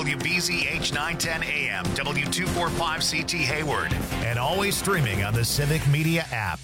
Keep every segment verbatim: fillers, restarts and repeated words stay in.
W B Z H nine ten A M, W two forty-five C T Hayward, and always streaming on the Civic Media app.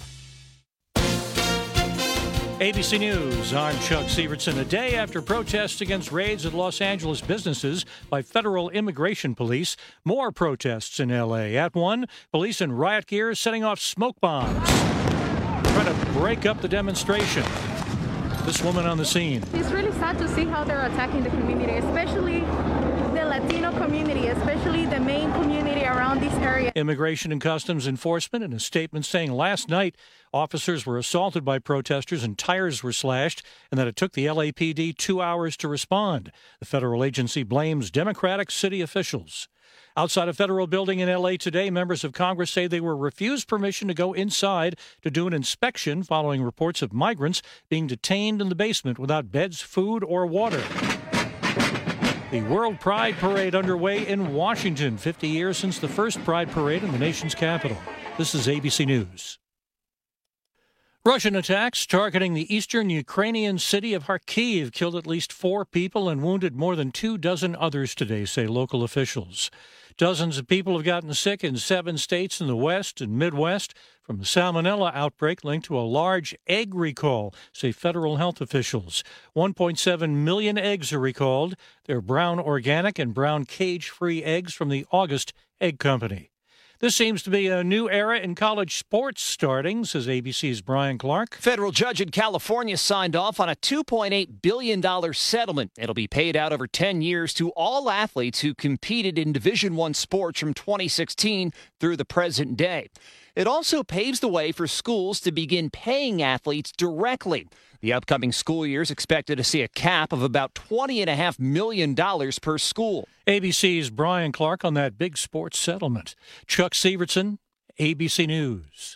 A B C News, I'm Chuck Sievertson. A day after protests against raids at Los Angeles businesses by federal immigration police, more protests in L A. At one, police in riot gear setting off smoke bombs, trying to break up the demonstration. This woman on the scene. It's really sad to see how they're attacking the community, especially the Latino community, especially the main community around this area. Immigration and Customs Enforcement in a statement saying last night officers were assaulted by protesters and tires were slashed, and that it took the L A P D two hours to respond. The federal agency blames Democratic city officials. Outside a federal building in L A today, members of Congress say they were refused permission to go inside to do an inspection following reports of migrants being detained in the basement without beds, food, or water. The World Pride Parade underway in Washington, fifty years since the first Pride Parade in the nation's capital. This is A B C News. Russian attacks targeting the eastern Ukrainian city of Kharkiv killed at least four people and wounded more than two dozen others today, say local officials. Dozens of people have gotten sick in seven states in the West and Midwest from a salmonella outbreak linked to a large egg recall, say federal health officials. one point seven million eggs are recalled. They're brown organic and brown cage-free eggs from the August Egg Company. This seems to be a new era in college sports starting, says A B C's Brian Clark. Federal judge in California signed off on a two point eight billion dollars settlement. It'll be paid out over ten years to all athletes who competed in Division I sports from twenty sixteen through the present day. It also paves the way for schools to begin paying athletes directly. The upcoming school year is expected to see a cap of about twenty point five million dollars per school. A B C's Brian Clark on that big sports settlement. Chuck Sievertson, A B C News.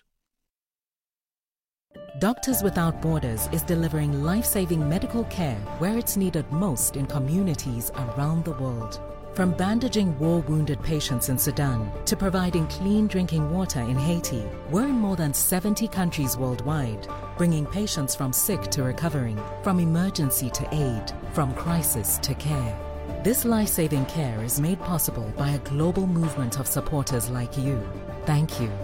Doctors Without Borders is delivering life-saving medical care where it's needed most in communities around the world. From bandaging war-wounded patients in Sudan to providing clean drinking water in Haiti, we're in more than seventy countries worldwide, bringing patients from sick to recovering, from emergency to aid, from crisis to care. This life-saving care is made possible by a global movement of supporters like you. Thank you.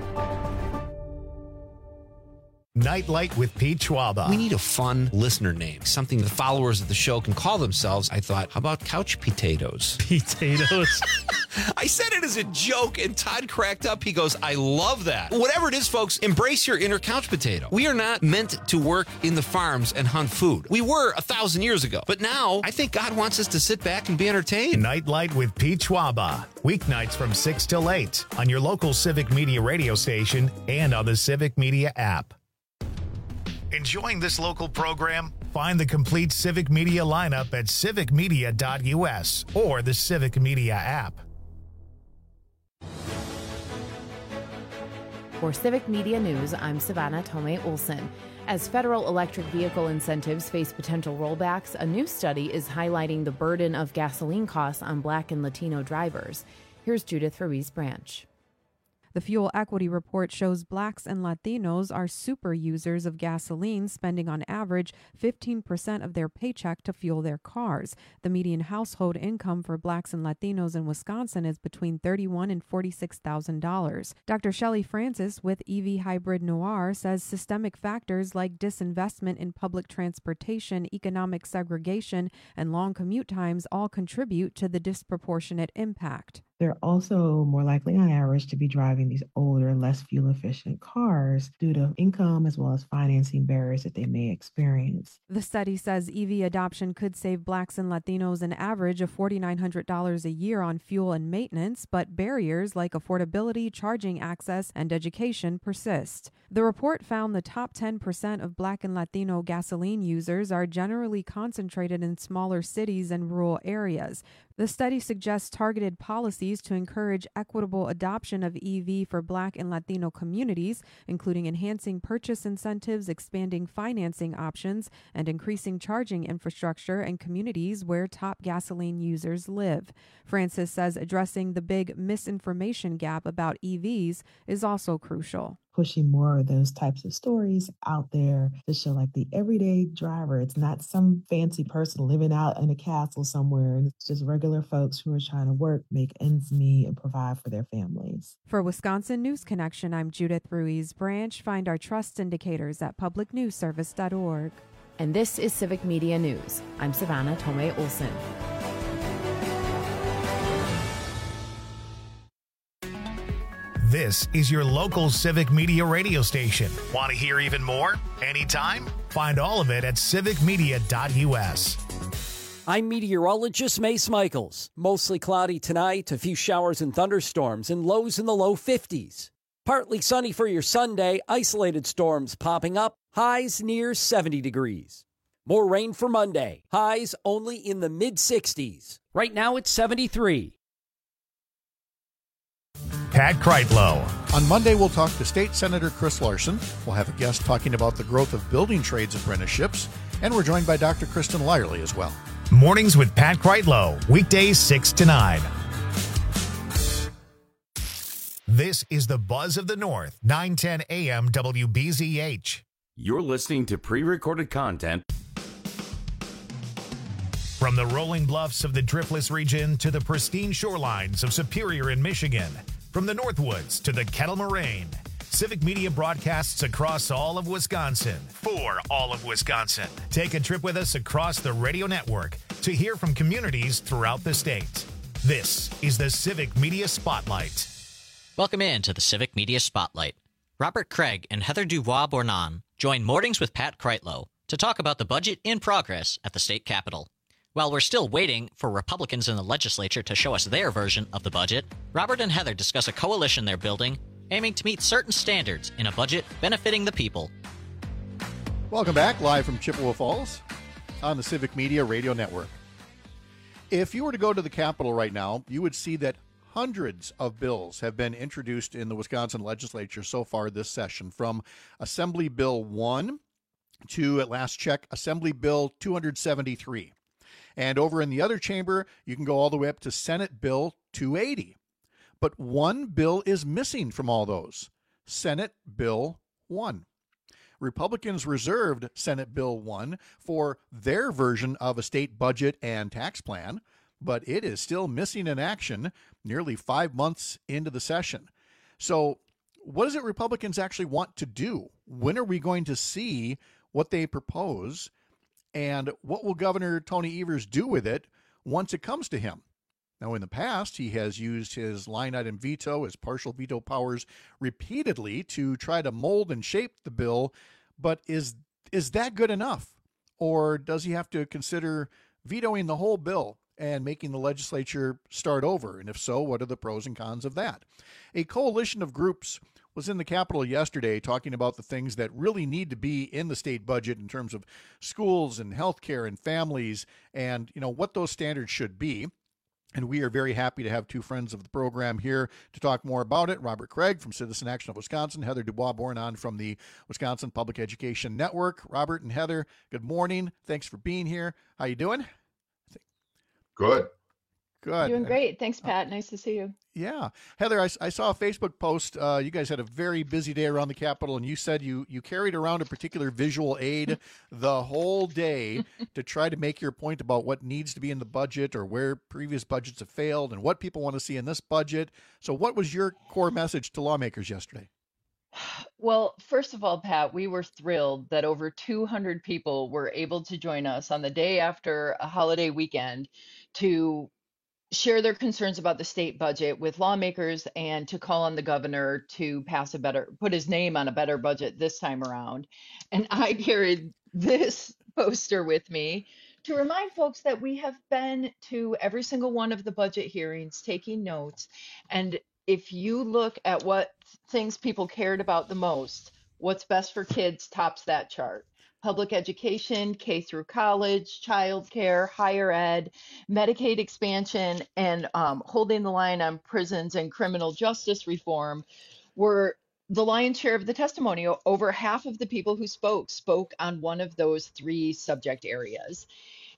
Nightlight with Pete Schwaba. We need a fun listener name, something the followers of the show can call themselves. I thought, how about couch potatoes? Potatoes. I said it as a joke, and Todd cracked up. He goes, I love that. Whatever it is, folks, embrace your inner couch potato. We are not meant to work in the farms and hunt food. We were a thousand years ago. But now, I think God wants us to sit back and be entertained. Nightlight with Pete Schwaba. Weeknights from six till eight on your local Civic Media radio station and on the Civic Media app. Enjoying this local program? Find the complete Civic Media lineup at civic media dot u s or the Civic Media app. For Civic Media News, I'm Savannah Tomei Olson. As federal electric vehicle incentives face potential rollbacks, a new study is highlighting the burden of gasoline costs on Black and Latino drivers. Here's Judith Ruiz Branch. The Fuel Equity Report shows Blacks and Latinos are super users of gasoline, spending on average fifteen percent of their paycheck to fuel their cars. The median household income for Blacks and Latinos in Wisconsin is between thirty-one thousand dollars and forty-six thousand dollars. Doctor Shelley Francis with E V Hybrid Noir says systemic factors like disinvestment in public transportation, economic segregation, and long commute times all contribute to the disproportionate impact. They're also more likely on average to be driving these older, less fuel-efficient cars due to income as well as financing barriers that they may experience. The study says E V adoption could save Blacks and Latinos an average of four thousand nine hundred dollars a year on fuel and maintenance, but barriers like affordability, charging access, and education persist. The report found the top ten percent of Black and Latino gasoline users are generally concentrated in smaller cities and rural areas. The study suggests targeted policies to encourage equitable adoption of E V for Black and Latino communities, including enhancing purchase incentives, expanding financing options, and increasing charging infrastructure in communities where top gasoline users live. Francis says addressing the big misinformation gap about E Vs is also crucial. pushing more of those types of stories out there to show like the everyday driver. It's not some fancy person living out in a castle somewhere. And it's just regular folks who are trying to work, make ends meet, and provide for their families. For Wisconsin News Connection, I'm Judith Ruiz Branch. Find our trust indicators at public news service dot org. And this is Civic Media News. I'm Savannah Tomei Olson. This is your local Civic Media radio station. Want to hear even more? Anytime? Find all of it at civic media dot u s. I'm meteorologist Mace Michaels. Mostly cloudy tonight, a few showers and thunderstorms, and lows in the low fifties. Partly sunny for your Sunday, isolated storms popping up, highs near seventy degrees. More rain for Monday, highs only in the mid sixties. Right now it's seventy-three. Pat Kreitlow. On Monday, we'll talk to State Senator Chris Larson. We'll have a guest talking about the growth of building trades apprenticeships, and we're joined by Doctor Kristen Lyerly as well. Mornings with Pat Kreitlow, weekdays six to nine. This is the Buzz of the North, nine ten a m W B Z H. You're listening to pre-recorded content. From the rolling bluffs of the Driftless region to the pristine shorelines of Superior in Michigan, from the Northwoods to the Kettle Moraine, Civic Media broadcasts across all of Wisconsin for all of Wisconsin. Take a trip with us across the radio network to hear from communities throughout the state. This is the Civic Media Spotlight. Welcome in to the Civic Media Spotlight. Robert Craig and Heather Dubois Bournon join Mornings with Pat Kreitlow to talk about the budget in progress at the state capitol. While we're still waiting for Republicans in the legislature to show us their version of the budget, Robert and Heather discuss a coalition they're building aiming to meet certain standards in a budget benefiting the people. Welcome back, live from Chippewa Falls on the Civic Media Radio Network. If you were to go to the Capitol right now, you would see that hundreds of bills have been introduced in the Wisconsin legislature so far this session, from Assembly Bill one to, at last check, Assembly Bill two seventy-three. And over in the other chamber, you can go all the way up to Senate Bill two eighty. But one bill is missing from all those, Senate Bill one. Republicans reserved Senate Bill one for their version of a state budget and tax plan, but it is still missing in action nearly five months into the session. So what is it Republicans actually want to do? When are we going to see what they propose? And what will Governor Tony Evers do with it once it comes to him? Now, in the past, he has used his line item veto, his partial veto powers, repeatedly to try to mold and shape the bill. But is is that good enough? Or does he have to consider vetoing the whole bill and making the legislature start over? And if so, what are the pros and cons of that? A coalition of groups was in the Capitol yesterday talking about the things that really need to be in the state budget in terms of schools and healthcare and families and, you know, what those standards should be. And we are very happy to have two friends of the program here to talk more about it. Robert Craig from Citizen Action of Wisconsin, Heather Dubois Bournon from the Wisconsin Public Education Network. Robert and Heather, good morning. Thanks for being here. How you doing? Good. Good. Doing great. Thanks, Pat. Nice to see you. Yeah. Heather, I, I saw a Facebook post. Uh, you guys had a very busy day around the Capitol, and you said you, you carried around a particular visual aid the whole day to try to make your point about what needs to be in the budget or where previous budgets have failed and what people want to see in this budget. So what was your core message to lawmakers yesterday? Well, first of all, Pat, we were thrilled that over two hundred people were able to join us on the day after a holiday weekend to share their concerns about the state budget with lawmakers and to call on the governor to pass a better, put his name on a better budget this time around. And I carried this poster with me to remind folks that we have been to every single one of the budget hearings, taking notes. And if you look at what things people cared about the most, what's best for kids tops that chart. Public education, K through college, childcare, higher ed, Medicaid expansion, and um, holding the line on prisons and criminal justice reform were the lion's share of the testimony. Over half of the people who spoke spoke on one of those three subject areas.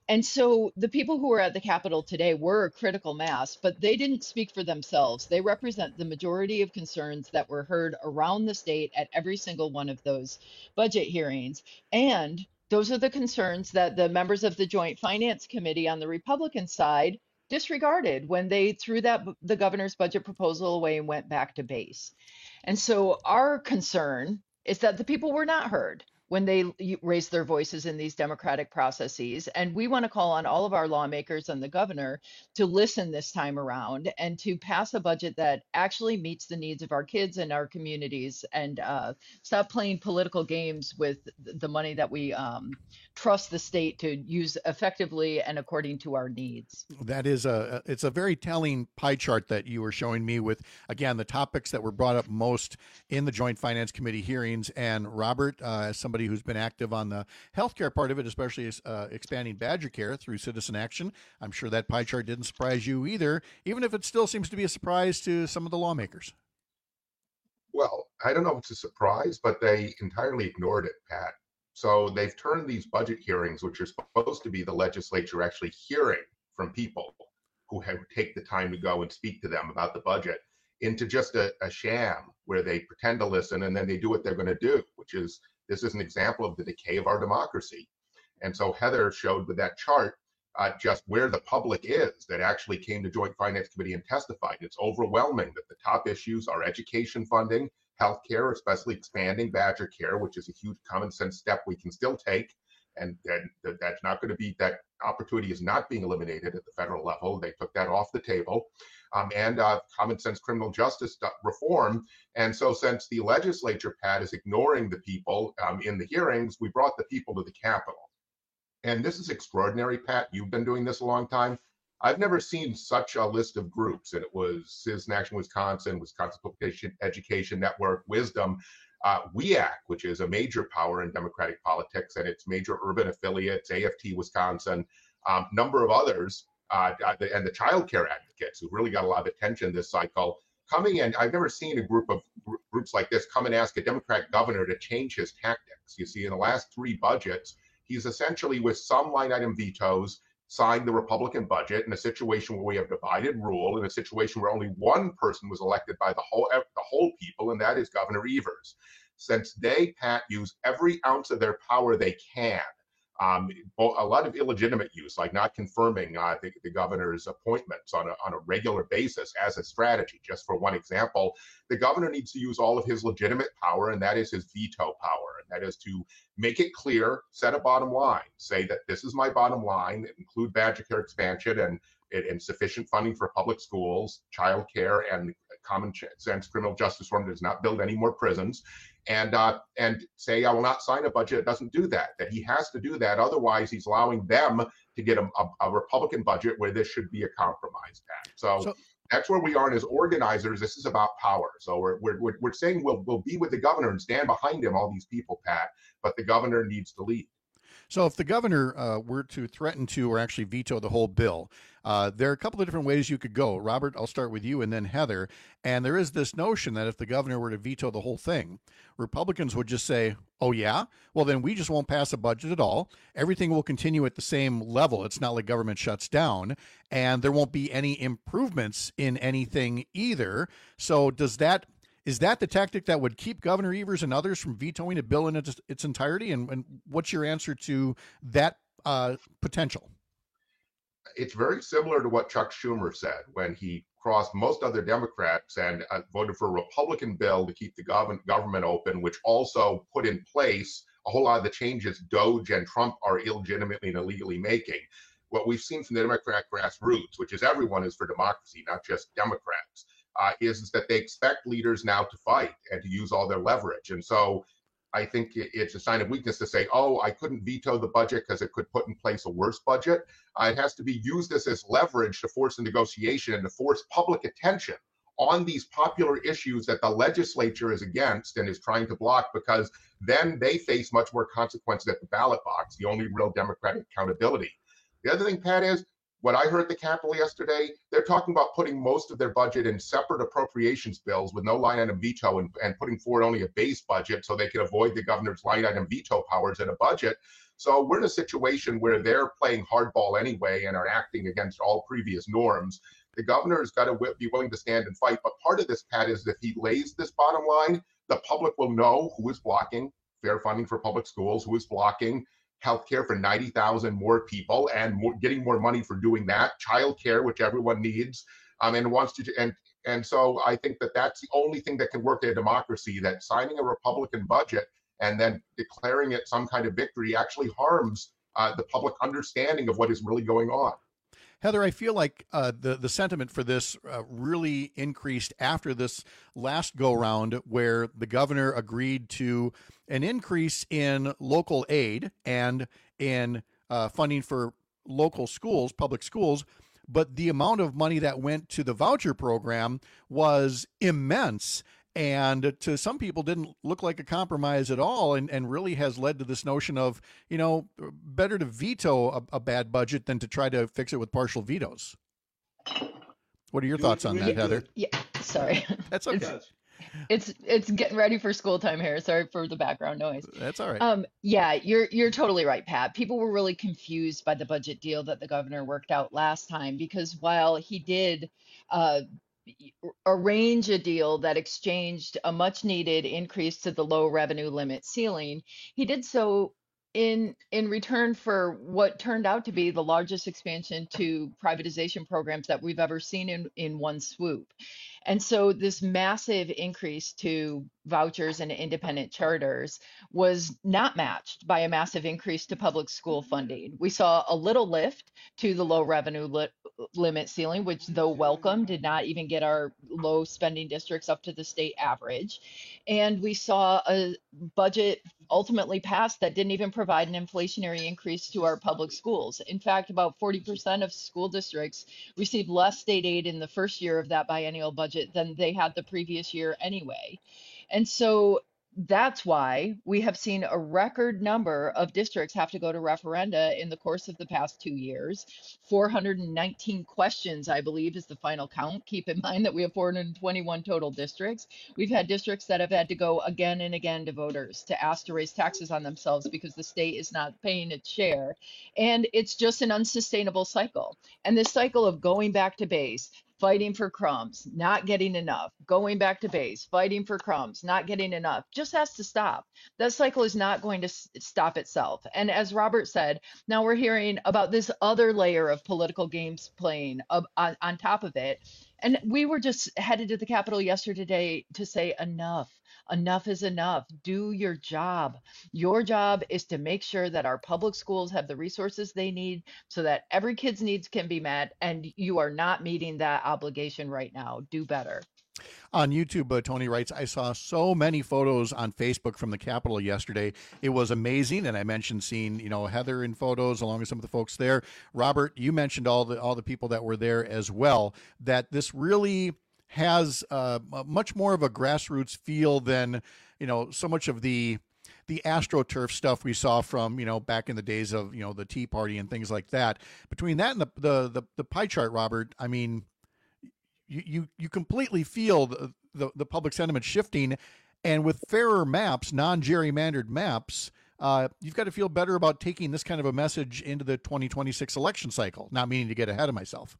And so the people who were at the Capitol today were a critical mass, but they didn't speak for themselves. They represent the majority of concerns that were heard around the state at every single one of those budget hearings. And those are the concerns that the members of the Joint Finance Committee on the Republican side disregarded when they threw that the governor's budget proposal away and went back to base. And so our concern is that the people were not heard when they raised their voices in these democratic processes. And we want to call on all of our lawmakers and the governor to listen this time around and to pass a budget that actually meets the needs of our kids and our communities, and uh, stop playing political games with the money that we um, trust the state to use effectively and according to our needs. That is a, it's a very telling pie chart that you were showing me with, again, the topics that were brought up most in the Joint Finance Committee hearings. And Robert, uh, as somebody who's been active on the healthcare part of it, especially uh, expanding Badger Care through Citizen Action, I'm sure that pie chart didn't surprise you either, even if it still seems to be a surprise to some of the lawmakers. Well, I don't know if it's a surprise, but they entirely ignored it, Pat. So they've turned these budget hearings, which are supposed to be the legislature actually hearing from people who have take the time to go and speak to them about the budget, into just a, a sham where they pretend to listen and then they do what they're going to do, which is, this is an example of the decay of our democracy. And so Heather showed with that chart uh, just where the public is that actually came to Joint Finance Committee and testified. It's overwhelming that the top issues are education funding, healthcare, especially expanding Badger Care, which is a huge common sense step we can still take. And then that's not going to be, that opportunity is not being eliminated at the federal level. They took that off the table. Um, and uh, common sense criminal justice reform. And so since the legislature, Pat, is ignoring the people um, in the hearings, we brought the people to the Capitol. And this is extraordinary, Pat. You've been doing this a long time. I've never seen such a list of groups. And it was Citizen Action Wisconsin, Wisconsin Public Education Network, Wisdom, uh, W E A C, which is a major power in Democratic politics, and its major urban affiliates, A F T Wisconsin, um, number of others, uh, and the child care advocates who really got a lot of attention this cycle, coming in. I've never seen a group of gr- groups like this come and ask a Democrat governor to change his tactics. You see, in the last three budgets, he's essentially, with some line item vetoes, signed the Republican budget in a situation where we have divided rule, in a situation where only one person was elected by the whole the whole people, and that is Governor Evers. Since they, Pat, use every ounce of their power they can, um, a lot of illegitimate use, like not confirming uh, the, the governor's appointments on a, on a regular basis as a strategy. Just for one example, the governor needs to use all of his legitimate power, and that is his veto power. And that is to make it clear, set a bottom line, say that this is my bottom line, include Badger Care expansion and, and sufficient funding for public schools, child care, and common sense criminal justice reform does not build any more prisons. And uh, and say, I will not sign a budget that doesn't do that, that he has to do that. Otherwise, he's allowing them to get a, a, a Republican budget where this should be a compromise, Pat. So, so that's where we are. And as organizers, this is about power. So we're, we're, we're saying we'll, we'll be with the governor and stand behind him, all these people, Pat, but the governor needs to lead. So if the governor uh, were to threaten to or actually veto the whole bill, uh, there are a couple of different ways you could go. Robert, I'll start with you and then Heather. And there is this notion that if the governor were to veto the whole thing, Republicans would just say, oh, yeah, well, then we just won't pass a budget at all. Everything will continue at the same level. It's not like government shuts down, and there won't be any improvements in anything either. So does that Is that the tactic that would keep Governor Evers and others from vetoing a bill in its, its entirety? And, and what's your answer to that uh, potential? It's very similar to what Chuck Schumer said when he crossed most other Democrats and uh, voted for a Republican bill to keep the gov- government open, which also put in place a whole lot of the changes Doge and Trump are illegitimately and illegally making. What we've seen from the Democrat grassroots, which is everyone is for democracy, not just Democrats, Uh, is, is that they expect leaders now to fight and to use all their leverage. And so I think it's a sign of weakness to say, oh, I couldn't veto the budget because it could put in place a worse budget. Uh, it has to be used as this leverage to force a negotiation and to force public attention on these popular issues that the legislature is against and is trying to block, because then they face much more consequences at the ballot box, the only real democratic accountability. The other thing, Pat, is what I heard at the Capitol yesterday, they're talking about putting most of their budget in separate appropriations bills with no line item veto, and, and putting forward only a base budget so they can avoid the governor's line item veto powers in a budget. So we're in a situation where they're playing hardball anyway and are acting against all previous norms. The governor's got to be willing to stand and fight. But part of this, Pat, is if he lays this bottom line, the public will know who is blocking fair funding for public schools, who is blocking healthcare for ninety thousand more people and more, getting more money for doing that, childcare, which everyone needs, um, and wants to. And and so I think that that's the only thing that can work in a democracy. That signing a Republican budget and then declaring it some kind of victory actually harms uh, the public understanding of what is really going on. Heather, I feel like uh, the, the sentiment for this uh, really increased after this last go-round where the governor agreed to an increase in local aid and in uh, funding for local schools, public schools, but the amount of money that went to the voucher program was immense. And to some people didn't look like a compromise at all, and, and really has led to this notion of, you know, better to veto a, a bad budget than to try to fix it with partial vetoes. What are your thoughts on that, Heather? Yeah, sorry. That's okay. It's, it's it's getting ready for school time here. Sorry for the background noise. That's all right. Um, yeah, you're you're totally right, Pat. People were really confused by the budget deal that the governor worked out last time, because while he did uh, arrange a deal that exchanged a much needed increase to the low revenue limit ceiling, he did so in in return for what turned out to be the largest expansion to privatization programs that we've ever seen in, in one swoop. And so this massive increase to vouchers and independent charters was not matched by a massive increase to public school funding. We saw a little lift to the low revenue li- limit ceiling, which, though welcome, did not even get our low spending districts up to the state average. And we saw a budget ultimately passed that didn't even provide an inflationary increase to our public schools. In fact, about forty percent of school districts received less state aid in the first year of that biennial budget than they had the previous year anyway. And so that's why we have seen a record number of districts have to go to referenda in the course of the past two years. four hundred nineteen questions, I believe, is the final count. Keep in mind that we have four hundred twenty-one total districts. We've had districts that have had to go again and again to voters to ask to raise taxes on themselves because the state is not paying its share. And it's just an unsustainable cycle. And this cycle of going back to base, fighting for crumbs, not getting enough, going back to base, fighting for crumbs, not getting enough, just has to stop. That cycle is not going to s- stop itself. And as Robert said, now we're hearing about this other layer of political games playing uh, on, on top of it. And we were just headed to the Capitol yesterday to say enough. Enough is enough. Do your job. Your job is to make sure that our public schools have the resources they need so that every kid's needs can be met, and you are not meeting that obligation right now. Do better. On YouTube, uh, Tony writes, I saw so many photos on Facebook from the Capitol yesterday. It was amazing. And I mentioned seeing, you know, Heather in photos along with some of the folks there. Robert, you mentioned all the all the people that were there as well, that this really has uh, much more of a grassroots feel than, you know, so much of the the AstroTurf stuff we saw from, you know, back in the days of, you know, the Tea Party and things like that. Between that and the the the, the pie chart, Robert, I mean, you you, you completely feel the, the the public sentiment shifting, and with fairer maps, non-gerrymandered maps, uh, you've got to feel better about taking this kind of a message into the twenty twenty-six election cycle. Not meaning to get ahead of myself.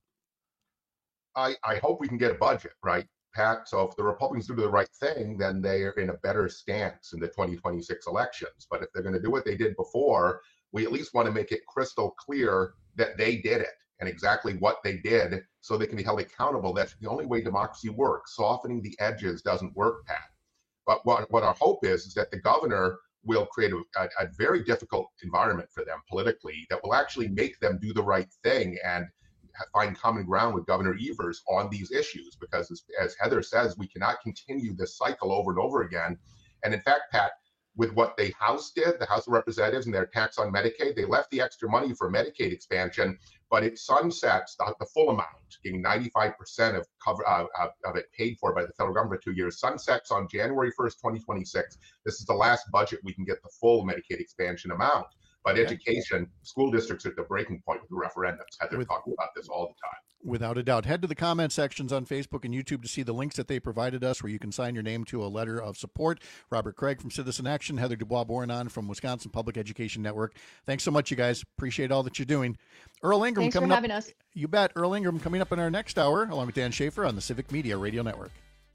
I, I hope we can get a budget, right, Pat? So if the Republicans do the right thing, then they are in a better stance in the twenty twenty-six elections. But if they're going to do what they did before, we at least want to make it crystal clear that they did it and exactly what they did so they can be held accountable. That's the only way democracy works. Softening the edges doesn't work, Pat. But what, what our hope is, is that the governor will create a, a, a very difficult environment for them politically that will actually make them do the right thing and find common ground with Governor Evers on these issues, because as, as Heather says, we cannot continue this cycle over and over again. And in fact, Pat, with what the House did, the House of Representatives and their tax on Medicaid, they left the extra money for Medicaid expansion, but it sunsets the, the full amount, getting ninety-five percent of cover uh, of it paid for by the federal government for two years, sunsets on January first, twenty twenty-six. This is the last budget we can get the full Medicaid expansion amount. But education, school districts are at the breaking point with the referendums. Heather talking about this all the time. Without a doubt. Head to the comment sections on Facebook and YouTube to see the links that they provided us where you can sign your name to a letter of support. Robert Craig from Citizen Action, Heather Dubois-Bournon from Wisconsin Public Education Network. Thanks so much, you guys. Appreciate all that you're doing. Earl Ingram Thanks coming for up. having us. You bet. Earl Ingram coming up in our next hour, along with Dan Schaefer on the Civic Media Radio Network.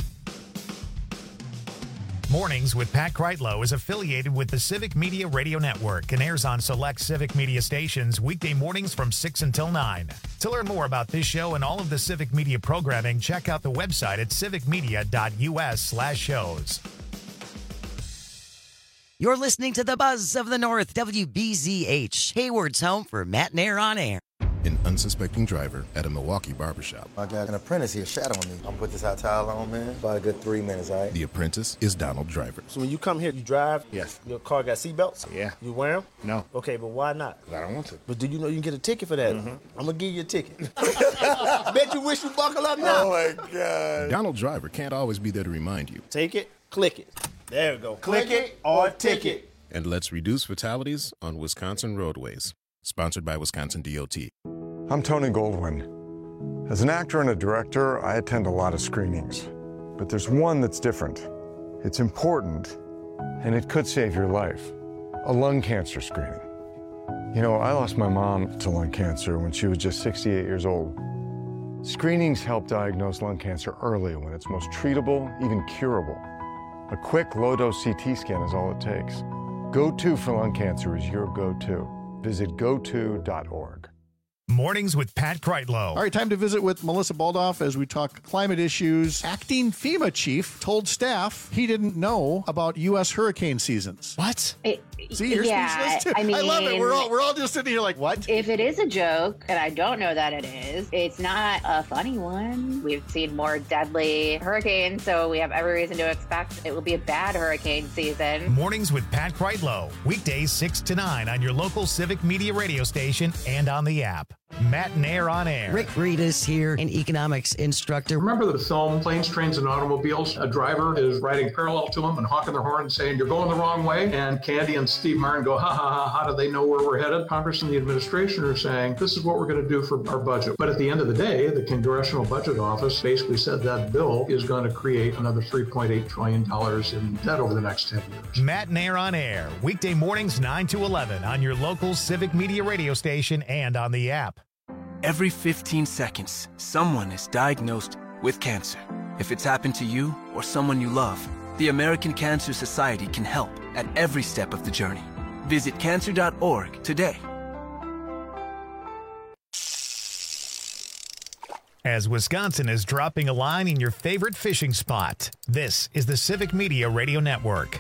Mornings with Pat Kreitlow is affiliated with the Civic Media Radio Network and airs on select Civic Media stations weekday mornings from six until nine. To learn more about this show and all of the Civic Media programming, check out the website at civicmedia.us slash shows. You're listening to the Buzz of the North, W B Z H, Hayward's home for Matt and Air on Air. An unsuspecting driver at a Milwaukee barbershop. I got an apprentice here shadowing me. I'm gonna put this hot towel on, man. About a good three minutes, all right? The apprentice is Donald Driver. So when you come here, you drive? Yes. Your car got seatbelts? Yeah. You wear them? No. Okay, but why not? I don't want to. But do you know you can get a ticket for that? Mm-hmm. I'm gonna give you a ticket. Bet you wish you buckle up now. Oh, my God. Donald Driver can't always be there to remind you. Take it, click it. There we go. Click it or ticket. And let's reduce fatalities on Wisconsin roadways. Sponsored by Wisconsin D O T. I'm Tony Goldwyn. As an actor and a director, I attend a lot of screenings. But there's one that's different. It's important, and it could save your life. A lung cancer screening. You know, I lost my mom to lung cancer when she was just sixty-eight years old. Screenings help diagnose lung cancer early when it's most treatable, even curable. A quick, low-dose C T scan is all it takes. Go To for lung cancer is your go-to. Visit go to dot org. Mornings with Pat Kreitlow. All right, time to visit with Melissa Baldoff as we talk climate issues. Acting FEMA chief told staff he didn't know about U S hurricane seasons. What? It, See, you're yeah, speechless too. I mean, I love it. We're all we're all just sitting here like, what? If it is a joke, and I don't know that it is, it's not a funny one. We've seen more deadly hurricanes, so we have every reason to expect it will be a bad hurricane season. Mornings with Pat Kreitlow. Weekdays six to nine on your local Civic Media radio station and on the app. Matt and Air on Air. Rick Breedis here, an economics instructor. Remember the film Planes, Trains, and Automobiles? A driver is riding parallel to him and honking their horn and saying, "You're going the wrong way." And Candy and Steve Martin go, ha, ha, ha, how do they know where we're headed? Congress and the administration are saying, this is what we're going to do for our budget. But at the end of the day, the Congressional Budget Office basically said that bill is going to create another three point eight trillion dollars in debt over the next ten years. Matt and Air on Air. Weekday mornings nine to eleven on your local Civic Media radio station and on the app. Every fifteen seconds, someone is diagnosed with cancer. If it's happened to you or someone you love, the American Cancer Society can help at every step of the journey. Visit cancer dot org today. As Wisconsin is dropping a line in your favorite fishing spot, this is the Civic Media Radio Network.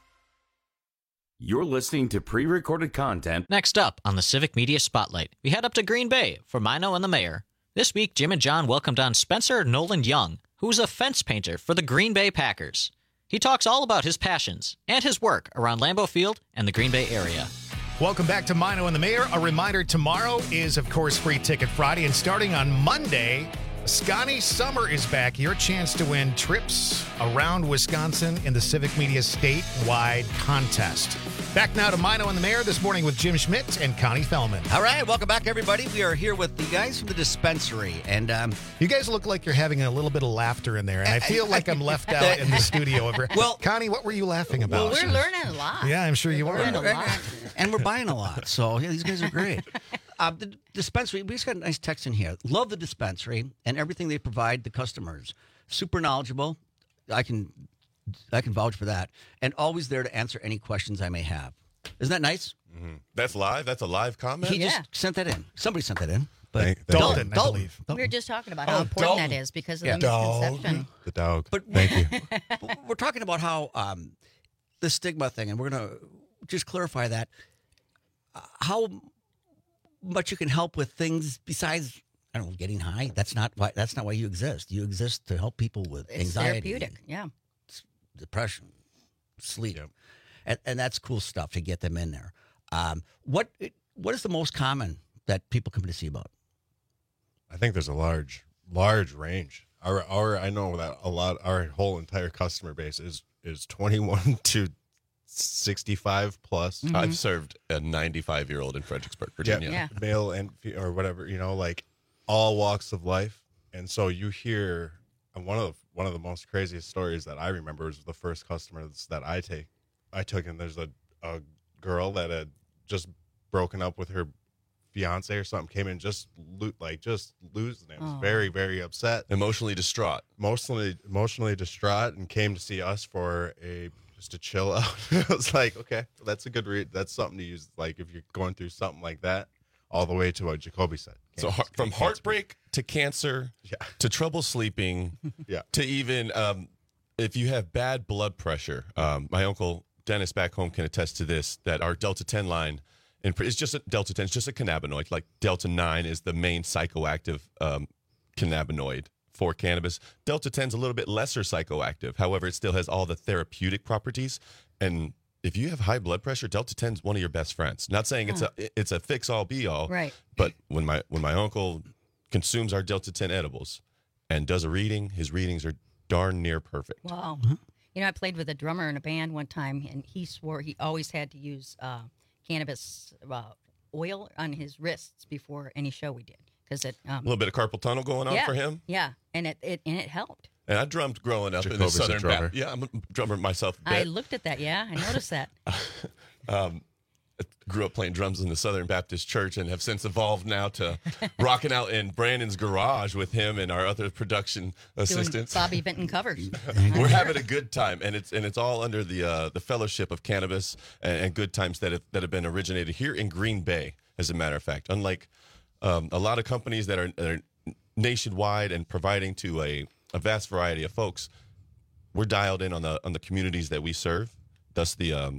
You're listening to pre-recorded content. Next up on the Civic Media Spotlight, we head up to Green Bay for Mino and the Mayor. This week, Jim and John welcomed on Spencer Nolan Young, who's a fence painter for the Green Bay Packers. He talks all about his passions and his work around Lambeau Field and the Green Bay area. Welcome back to Mino and the Mayor. A reminder, tomorrow is, of course, Free Ticket Friday, and starting on Monday, Scotty Summer is back. Your chance to win trips around Wisconsin in the Civic Media statewide contest. Back now to Mino and the Mayor this morning with Jim Schmidt and Connie Fellman. All right, welcome back, everybody. We are here with the guys from the dispensary, and um, you guys look like you're having a little bit of laughter in there, and I feel like I'm left out in the studio over. Well, Connie, what were you laughing about? Well, we're learning a lot. Yeah, I'm sure you we're are. Learning a lot. And we're buying a lot, so yeah, these guys are great. Uh, the dispensary, we just got a nice text in here. Love the dispensary and everything they provide the customers. Super knowledgeable. I can, I can vouch for that, and always there to answer any questions I may have. Isn't that nice? Mm-hmm. That's live? That's a live comment? He yeah. just sent that in. Somebody sent that in. But thank, thank Dalton, I Dalton, believe. We were just talking about how oh, important Dalton. that is because of yeah. the misconception. The dog. But thank you. We're talking about how um, the stigma thing, and we're going to just clarify that. Uh, how much you can help with things besides, I don't know, getting high. That's not why. That's not why you exist. You exist to help people with It's anxiety, therapeutic. Yeah. depression, sleep, yep. and, and that's cool stuff to get them in there. Um, what what is the most common that people come to see about? I think there's a large, large range. Our, our, I know that a lot. Our whole entire customer base is is twenty-one to sixty-five plus. Mm-hmm. I've served a ninety-five year old in Fredericksburg, Virginia. Yeah. Male and or whatever, you know, like all walks of life. And so you hear, and one of the, one of the most craziest stories that I remember is the first customers that I take, I took, and there's a, a girl that had just broken up with her fiance or something, came in just lo- like just losing it, was Oh. very, very upset, Emotionally distraught. emotionally, emotionally distraught, and came to see us for a just to chill out. I was like, okay, that's a good read. That's something to use, like if you're going through something like that, all the way to what Jacoby said. So Can't- heart, from can't heartbreak to cancer Yeah. to trouble sleeping Yeah. to even um, if you have bad blood pressure. Um, my uncle Dennis back home can attest to this, that our Delta ten line, and it's just a Delta ten, it's just a cannabinoid. Like Delta nine is the main psychoactive um, cannabinoid for cannabis. Delta ten is a little bit lesser psychoactive. However, it still has all the therapeutic properties. And if you have high blood pressure, Delta ten is one of your best friends. Not saying it's a it's a fix all be all, Right. but when my when my uncle consumes our Delta ten edibles and does a reading, his readings are darn near perfect. Wow. You know, I played with a drummer in a band one time, and he swore he always had to use uh, cannabis uh, oil on his wrists before any show we did, because it um, A little bit of carpal tunnel going on yeah, for him. Yeah, and it, it and it helped. And I drummed growing up in the Jacoby's a Southern drummer. Baptist. Yeah, I'm a drummer myself. a I bit. looked at that. Yeah, I noticed that. um, I grew up playing drums in the Southern Baptist Church and have since evolved now to rocking out in Brandon's garage with him and our other production Doing assistants. Bobby Benton covers. We're having a good time, and it's and it's all under the uh, the fellowship of cannabis and, and good times that have, that have been originated here in Green Bay. As a matter of fact, unlike um, a lot of companies that are, that are nationwide and providing to a, a vast variety of folks, we're dialed in on the on the communities that we serve. Thus the um,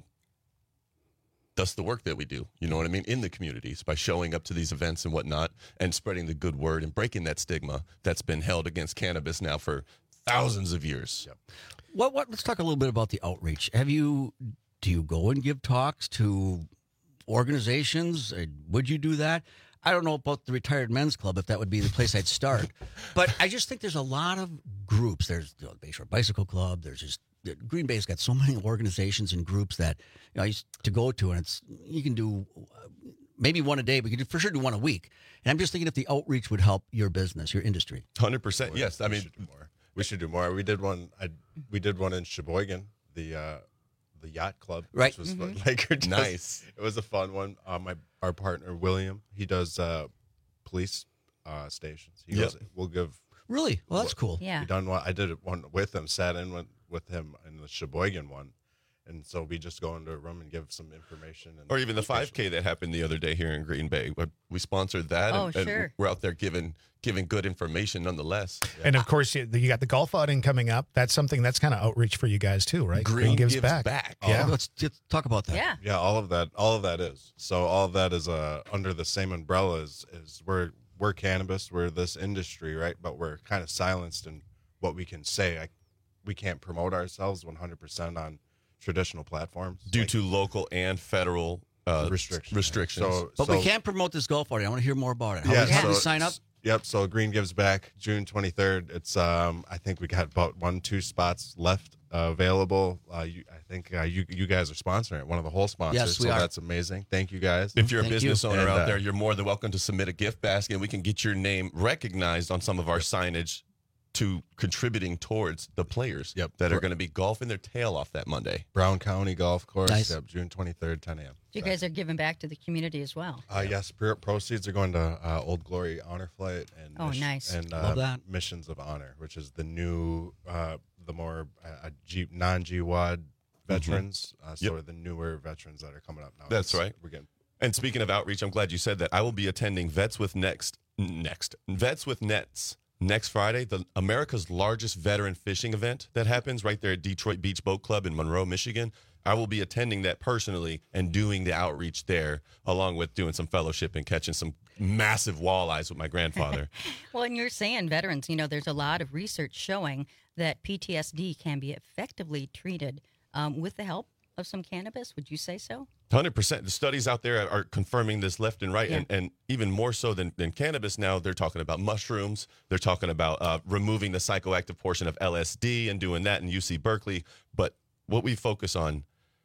thus the work that we do. You know what I mean, in the communities by showing up to these events and whatnot and spreading the good word and breaking that stigma that's been held against cannabis now for thousands of years. Yep. What? What? Let's talk a little bit about the outreach. Have you? Do you go and give talks to organizations? Uh, Would you do that? I don't know about the Retired Men's Club, if that would be the place I'd start. But I just think there's a lot of groups. There's the Bayshore Bicycle Club. There's just Green Bay's got so many organizations and groups that you know I used to go to, and it's you can do uh, maybe one a day, but you can for sure do one a week. And I'm just thinking if the outreach would help your business, your industry. one hundred percent. Yes, I We mean, should do more. We should do more. We did one. I we did one in Sheboygan, the uh, the yacht club, Right. Which was Mhm. like just- Nice. It was a fun one. Uh, my our partner William, he does uh, police uh, stations. He Yep. goes, we'll give. Really? Well, that's cool. Yeah. We done one. I did it one with him. Sat in with, with him in the Sheboygan one, and so we just go into a room and give some information. And or even the five K that happened the other day here in Green Bay. We- We sponsored that, Oh, and, and sure. we're out there giving giving good information nonetheless. And of course, you, you got the golf outing coming up. That's something that's kind of outreach for you guys too, right? Green gives back. Yeah. Oh, let's, let's talk about that. Yeah. Yeah, all of that, all of that is. So all of that is uh, under the same umbrella as is we're we're cannabis, we're this industry, right? But we're kind of silenced in what we can say. I, we can't promote ourselves one hundred percent on traditional platforms Due like to local and federal uh, restrictions. restrictions. So, But so, we can't promote this golf outing. I want to hear more about it. How, Yeah, how do we so- sign up? Yep. So Green Gives Back, June twenty-third. It's um, I think we got about one, two spots left uh, available. Uh, you, I think uh, you you guys are sponsoring it, one of the whole sponsors. Yes, we so are. that's amazing. Thank you guys. If you're a Thank business you. owner And, out uh, there, you're more than welcome to submit a gift basket, and we can get your name recognized on some of our signage to contributing towards the players Yep. that are going to be golfing their tail off that Monday. Brown County Golf Course. Nice. Yep, June twenty-third, ten a.m. You guys are giving back to the community as well. Uh, yes, pro- proceeds are going to uh, Old Glory Honor Flight and Oh, nice. and uh, Love that. Missions of Honor, which is the new, uh, the more uh, G- non-G W A D veterans. Uh, so Yep. the newer veterans that are coming up now. That's It's- right. We're getting And speaking of outreach, I'm glad you said that. I will be attending Vets with Next, next Vets with Nets next Friday, the America's largest veteran fishing event that happens right there at Detroit Beach Boat Club in Monroe, Michigan. I will be attending that personally and doing the outreach there, along with doing some fellowship and catching some massive walleyes with my grandfather. Well, and you're saying veterans, you know, there's a lot of research showing that P T S D can be effectively treated um, with the help of some cannabis. Would you say so? one hundred percent. The studies out there are confirming this left and right, Yeah. and, and even more so than, than cannabis now, they're talking about mushrooms. They're talking about uh, removing the psychoactive portion of L S D and doing that in U C Berkeley. But what we focus on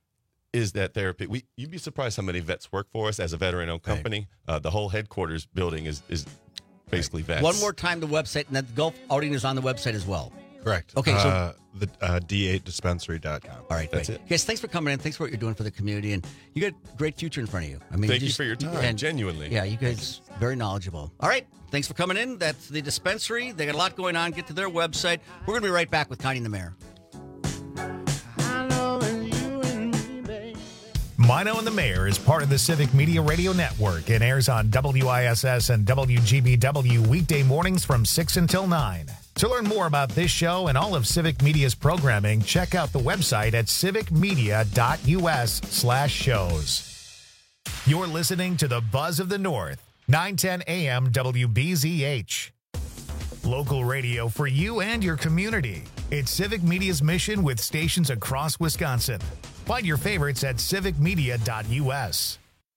is that therapy. We You'd be surprised how many vets work for us as a veteran-owned company. Uh, the whole headquarters building is is basically vets. One more time, the website, and that the golf outing is on the website as well. Correct. Okay, so uh, the uh, D eight dispensary dot com. all right, That's great. it. Guys, thanks for coming in. Thanks for what you're doing for the community, and you got a great future in front of you. I mean, Thank you just- for your time, and- genuinely. Yeah, you guys very knowledgeable. All right, thanks for coming in. That's the dispensary. They got a lot going on. Get to their website. We're going to be right back with Connie and the Mayor. Mino and the Mayor is part of the Civic Media Radio Network and airs on W I S S and W G B W weekday mornings from six until nine. To learn more about this show and all of Civic Media's programming, check out the website at civicmedia.us slash shows. You're listening to the Buzz of the North, nine ten A M W B Z H. Local radio for you and your community. It's Civic Media's mission with stations across Wisconsin. Find your favorites at civic media dot U S.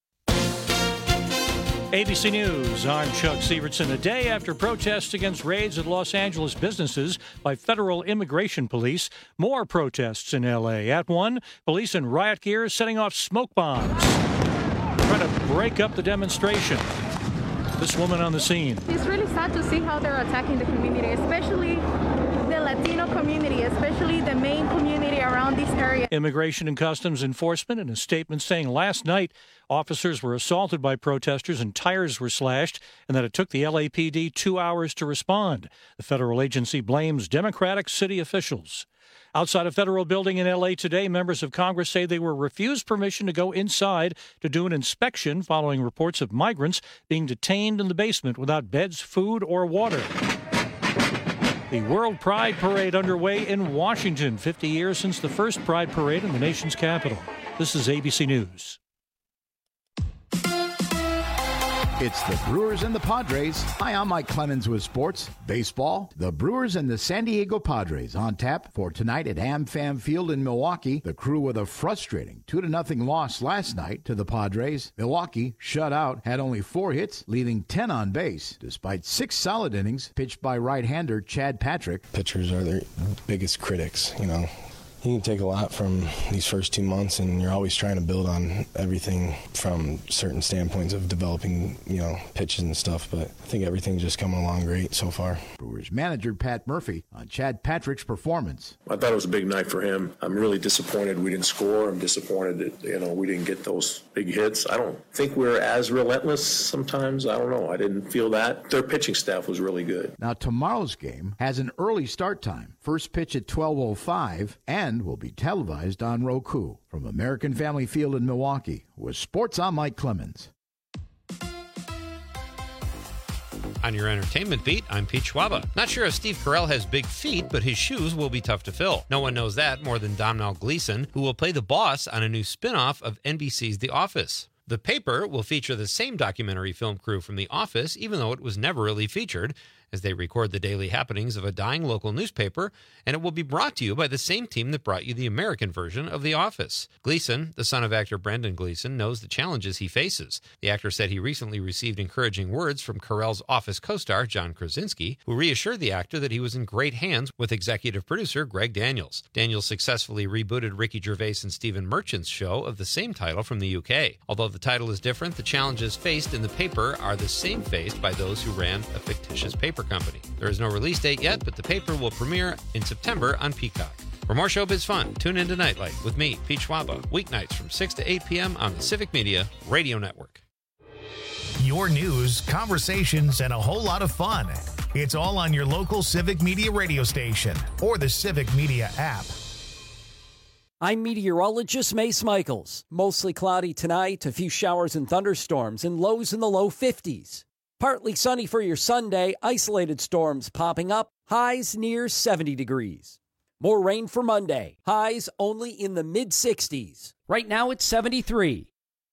A B C News, I'm Chuck Sievertson. A day after protests against raids at Los Angeles businesses by federal immigration police, more protests in L A. At one, police in riot gear setting off smoke bombs, trying to break up the demonstration. This woman on the scene. It's really sad to see how they're attacking the community, especially the Latino community, especially the main community around this area. Immigration and Customs Enforcement in a statement saying last night officers were assaulted by protesters and tires were slashed, and that it took the L A P D two hours to respond. The federal agency blames Democratic city officials. Outside a federal building in L A today, members of Congress say they were refused permission to go inside to do an inspection following reports of migrants being detained in the basement without beds, food, or water. The World Pride Parade underway in Washington, fifty years since the first Pride Parade in the nation's capital. This is A B C News. It's the Brewers and the Padres. Hi, I'm Mike Clemens with sports. Baseball, the Brewers and the San Diego Padres on tap for tonight at AmFam Field in Milwaukee. The Crew with a frustrating two to nothing loss last night to the Padres. Milwaukee, shut out, had only four hits, leaving ten on base, despite six solid innings pitched by right-hander Chad Patrick. Pitchers are their biggest critics, you know. You can take a lot from these first two months, and you're always trying to build on everything from certain standpoints of developing, you know, pitches and stuff. But I think everything's just coming along great so far. Brewers manager Pat Murphy on Chad Patrick's performance. I thought it was a big night for him. I'm really disappointed we didn't score. I'm disappointed that, you know, we didn't get those big hits. I don't think we're as relentless sometimes. I don't know. I didn't feel that. Their pitching staff was really good. Now, tomorrow's game has an early start time. First pitch at twelve oh five and will be televised on Roku. From American Family Field in Milwaukee, with sports, I'm Mike Clemens. On your entertainment beat, I'm Pete Schwaba. Not sure if Steve Carell has big feet, but his shoes will be tough to fill. No one knows that more than Domhnall Gleeson, who will play the boss on a new spin-off of N B C's The Office. The Paper will feature the same documentary film crew from The Office, even though it was never really featured, as they record the daily happenings of a dying local newspaper, and it will be brought to you by the same team that brought you the American version of The Office. Gleeson, the son of actor Brendan Gleeson, knows the challenges he faces. The actor said he recently received encouraging words from Carell's Office co-star John Krasinski, who reassured the actor that he was in great hands with executive producer Greg Daniels. Daniels successfully rebooted Ricky Gervais and Stephen Merchant's show of the same title from the U K. Although the title is different, the challenges faced in The Paper are the same faced by those who ran a fictitious paper company. There is no release date yet, but The Paper will premiere in September on Peacock. For more showbiz fun, tune in to Nightlight with me, Pete Schwaba, weeknights from six to eight p.m. on the Civic Media Radio Network. Your news, conversations, and a whole lot of fun. It's all on your local Civic Media radio station or the Civic Media app. I'm meteorologist Mace Michaels. Mostly cloudy tonight, a few showers and thunderstorms, and lows in the low fifties. Partly sunny for your Sunday, isolated storms popping up, highs near seventy degrees. More rain for Monday, highs only in the mid-sixties. Right now it's seventy-three.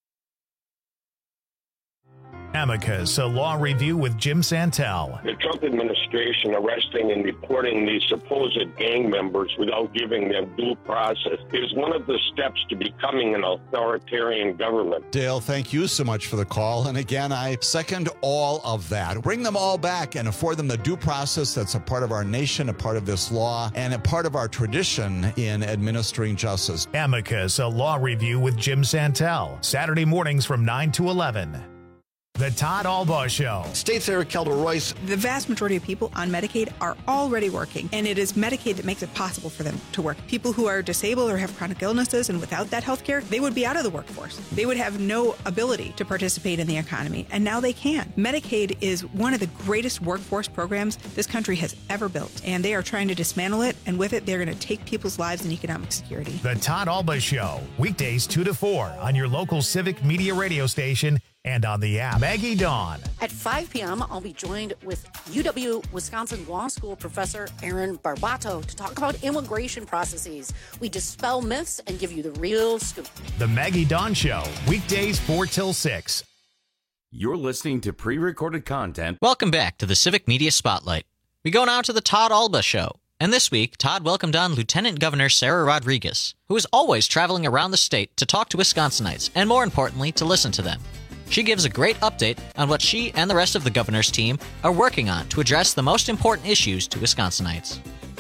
Amicus, a law review with Jim Santel. The Trump administration arresting and deporting these supposed gang members without giving them due process is one of the steps to becoming an authoritarian government. Dale, thank you so much for the call. And again, I second all of that. Bring them all back and afford them the due process that's a part of our nation, a part of this law, and a part of our tradition in administering justice. Amicus, a law review with Jim Santel. Saturday mornings from nine to eleven. The Todd Albaugh Show. State Senator Kelda Royce. The vast majority of people on Medicaid are already working, and it is Medicaid that makes it possible for them to work. People who are disabled or have chronic illnesses and without that health care, they would be out of the workforce. They would have no ability to participate in the economy, and now they can. Medicaid is one of the greatest workforce programs this country has ever built, and they are trying to dismantle it, and with it, they're going to take people's lives and economic security. The Todd Albaugh Show, weekdays two to four on your local Civic Media radio station and on the app. Maggie Dawn. At five p.m., I'll be joined with U W-Wisconsin Law School professor Aaron Barbato to talk about immigration processes. We dispel myths and give you the real scoop. The Maggie Dawn Show, weekdays four till six. You're listening to pre-recorded content. Welcome back to the Civic Media Spotlight. We go now to the Todd Albaugh Show. And this week, Todd welcomed on Lieutenant Governor Sarah Rodriguez, who is always traveling around the state to talk to Wisconsinites, and more importantly, to listen to them. She gives a great update on what she and the rest of the governor's team are working on to address the most important issues to Wisconsinites.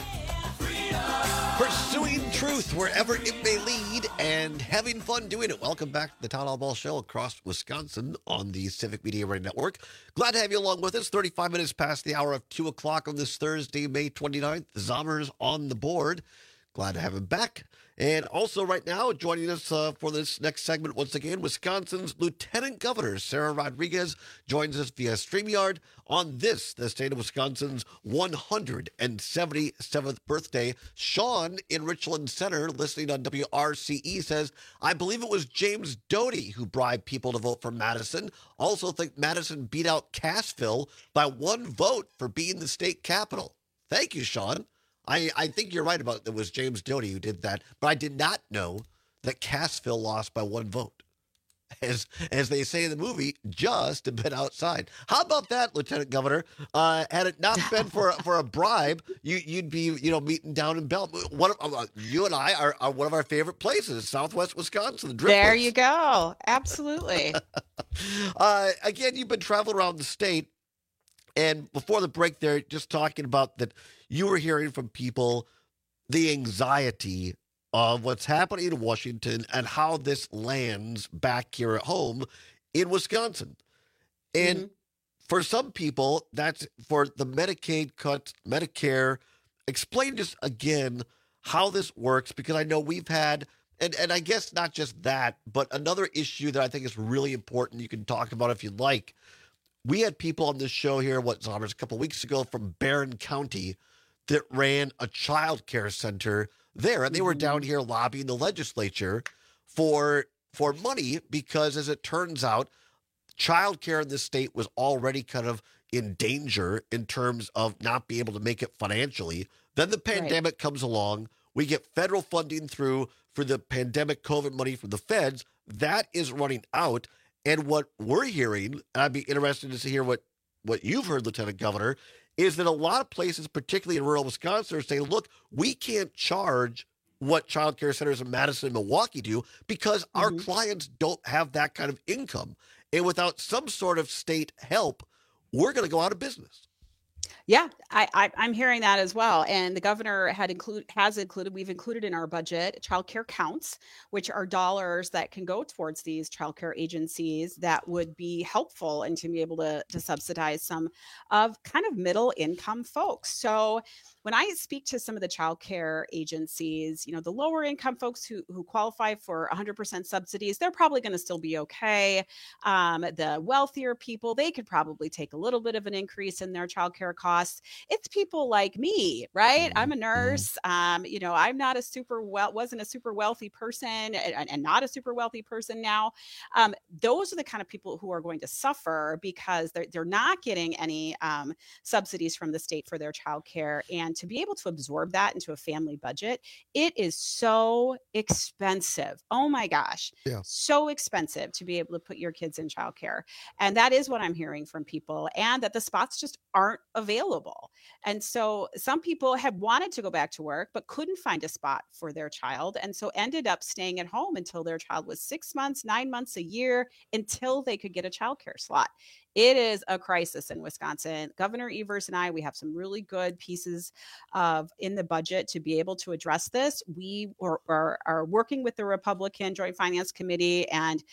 Pursuing truth wherever it may lead and having fun doing it. Welcome back to the Todd Albaugh Show across Wisconsin on the Civic Media Radio Network. Glad to have you along with us. thirty-five minutes past the hour of two o'clock on this Thursday, May twenty-ninth. Zommers on the board. Glad to have him back. And also right now, joining us uh, for this next segment, once again, Wisconsin's Lieutenant Governor Sarah Rodriguez joins us via StreamYard on this, the state of Wisconsin's one hundred seventy-seventh birthday. Sean in Richland Center, listening on W R C E, says, I believe it was James Doty who bribed people to vote for Madison. Also think Madison beat out Cassville by one vote for being the state capital. Thank you, Sean. I, I think you're right about it was James Doty who did that, but I did not know that Cassville lost by one vote. As as they say in the movie, just a bit outside. How about that, Lieutenant Governor? Uh, had it not been for for a bribe, you you'd be you know meeting down in Bell. One of, uh, you and I are, are one of our favorite places, Southwest Wisconsin. The Driftwoods. There you go. Absolutely. uh, again, you've been traveling around the state, and before the break, there just talking about that. You were hearing from people the anxiety of what's happening in Washington and how this lands back here at home in Wisconsin. And mm-hmm. for some people, that's for the Medicaid cuts, Medicare. Explain just again how this works, because I know we've had, and, and I guess not just that, but another issue that I think is really important you can talk about if you'd like. We had people on this show here, what, Zommers, a couple of weeks ago from Barron County that ran a child care center there. And they were down here lobbying the legislature for for money because, as it turns out, child care in this state was already kind of in danger in terms of not being able to make it financially. Then the pandemic right. comes along. We get federal funding through for the pandemic COVID money from the feds. That is running out. And what we're hearing, and I'd be interested to hear what, what you've heard, Lieutenant Governor, is that a lot of places, particularly in rural Wisconsin, are saying, look, we can't charge what child care centers in Madison and Milwaukee do because mm-hmm. our clients don't have that kind of income. And without some sort of state help, we're going to go out of business. Yeah, I, I, I'm hearing that as well. And the governor had include has included, we've included in our budget, child care counts, which are dollars that can go towards these child care agencies that would be helpful and to be able to, to subsidize some of kind of middle income folks. So when I speak to some of the child care agencies, you know, the lower income folks who, who qualify for one hundred percent subsidies, they're probably going to still be okay. Um, the wealthier people, they could probably take a little bit of an increase in their child care costs. It's people like me, right? I'm a nurse. Um, you know, I'm not a super well, wasn't a super wealthy person and, and not a super wealthy person now. Um, those are the kind of people who are going to suffer because they're, they're not getting any um, subsidies from the state for their child care. And to be able to absorb that into a family budget, it is so expensive. Oh my gosh. Yeah. So expensive to be able to put your kids in childcare. And that is what I'm hearing from people, and that the spots just aren't available. And so some people have wanted to go back to work, but couldn't find a spot for their child. And so ended up staying at home until their child was six months, nine months, a year, until they could get a childcare slot. It is a crisis in Wisconsin. Governor Evers and I, we have some really good pieces of in the budget to be able to address this. We are, are, are working with the Republican Joint Finance Committee, and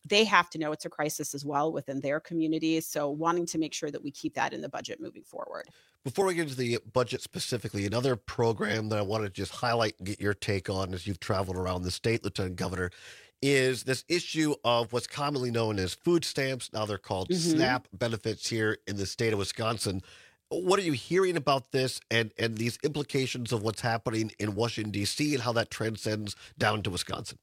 they have to know it's a crisis as well within their communities. So wanting to make sure that we keep that in the budget moving forward. Before we get into the budget specifically, another program that I want to just highlight and get your take on as you've traveled around the state, Lieutenant Governor, is this issue of what's commonly known as food stamps. Now they're called mm-hmm. SNAP benefits here in the state of Wisconsin. What are you hearing about this and, and these implications of what's happening in Washington, D C, and how that transcends down to Wisconsin?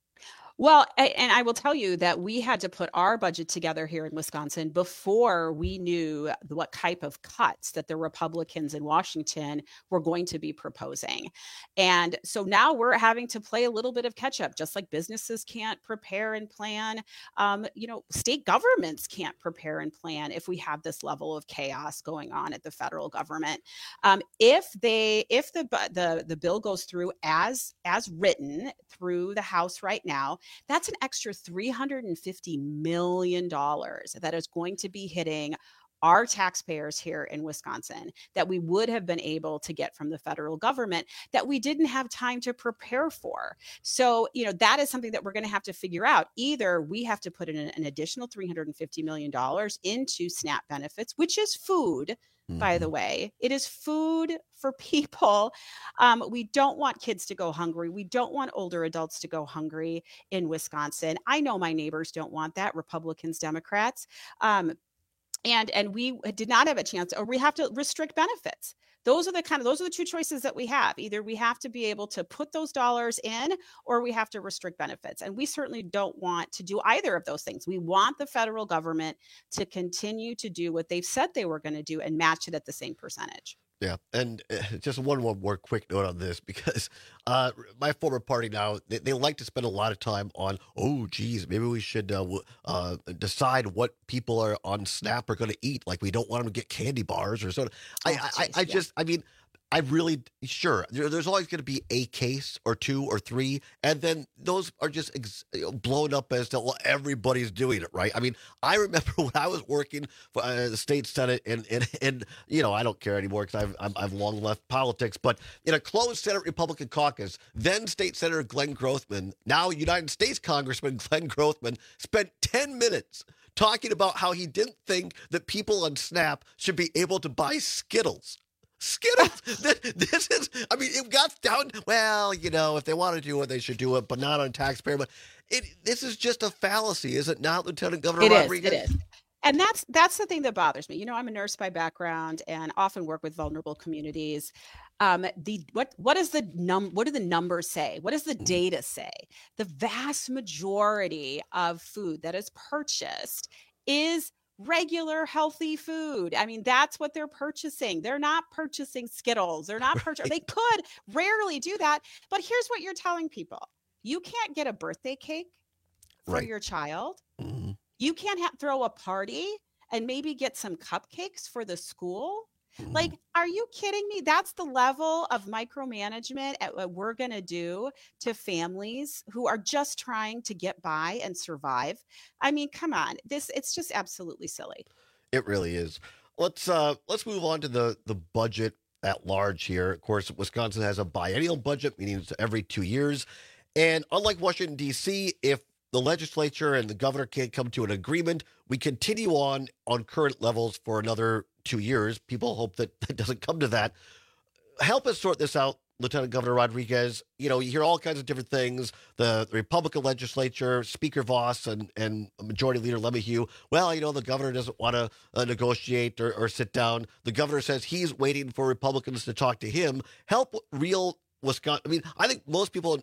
Well, and I will tell you that we had to put our budget together here in Wisconsin before we knew what type of cuts that the Republicans in Washington were going to be proposing. And so now we're having to play a little bit of catch up, just like businesses can't prepare and plan. Um, you know, state governments can't prepare and plan if we have this level of chaos going on at the federal government. Um, if they, if the the the bill goes through as as written through the House right now, that's an extra three hundred fifty million dollars that is going to be hitting our taxpayers here in Wisconsin that we would have been able to get from the federal government that we didn't have time to prepare for. So, you know, that is something that we're going to have to figure out. Either we have to put in an additional three hundred fifty million dollars into SNAP benefits, which is food, by the way. It is food for people. Um, we don't want kids to go hungry. We don't want older adults to go hungry in Wisconsin. I know my neighbors don't want that, Republicans, Democrats. Um, and and we did not have a chance, or we have to restrict benefits. Those are the kind of, those are the two choices that we have. Either we have to be able to put those dollars in, or we have to restrict benefits. And we certainly don't want to do either of those things. We want the federal government to continue to do what they've said they were going to do and match it at the same percentage. Yeah, and uh, just one, one more quick note on this, because uh, my former party now, they, they like to spend a lot of time on, oh, geez, maybe we should uh, uh, decide what people are on SNAP are going to eat. Like, we don't want them to get candy bars or something. I, Oh, I, geez, I yeah. just, I mean, I really, sure, there, there's always going to be a case or two or three, and then those are just ex- you know, blown up as to, well, everybody's doing it, right? I mean, I remember when I was working for uh, the state senate, and, and, and, you know, I don't care anymore because I've, I've, I've long left politics, but in a closed Senate Republican caucus, then State Senator Glenn Grothman, now United States Congressman Glenn Grothman, spent ten minutes talking about how he didn't think that people on SNAP should be able to buy Skittles. Skittles. This is, I mean, it got down, well, you know, if they want to do it, they should do it, but not on taxpayer. But it, this is just a fallacy, is it not, Lieutenant Governor It is, Rodriguez? it is. And that's that's the thing that bothers me. You know, I'm a nurse by background and often work with vulnerable communities. Um, the what what does the num what do the numbers say? What does the data say? The vast majority of food that is purchased is regular healthy food. I mean, that's what they're purchasing. They're not purchasing Skittles. They're not purchasing. They could rarely do that. But here's what you're telling people: you can't get a birthday cake for Right. your child. Mhm. You can't ha- throw a party and maybe get some cupcakes for the school. Like, are you kidding me? That's the level of micromanagement at what we're going to do to families who are just trying to get by and survive. I mean, come on. This it's just absolutely silly. It really is. Let's uh, let's move on to the, the budget at large here. Of course, Wisconsin has a biennial budget, meaning it's every two years. And unlike Washington, D C, if the legislature and the governor can't come to an agreement, we continue on on current levels for another two years. People hope that that doesn't come to that. Help us sort this out, Lieutenant Governor Rodriguez. You know, you hear all kinds of different things. The, the Republican legislature, Speaker Voss and, and Majority Leader LeMahieu, well, you know, the governor doesn't want to uh, negotiate or, or sit down. The governor says he's waiting for Republicans to talk to him. Help real Wisconsin. I mean, I think most people,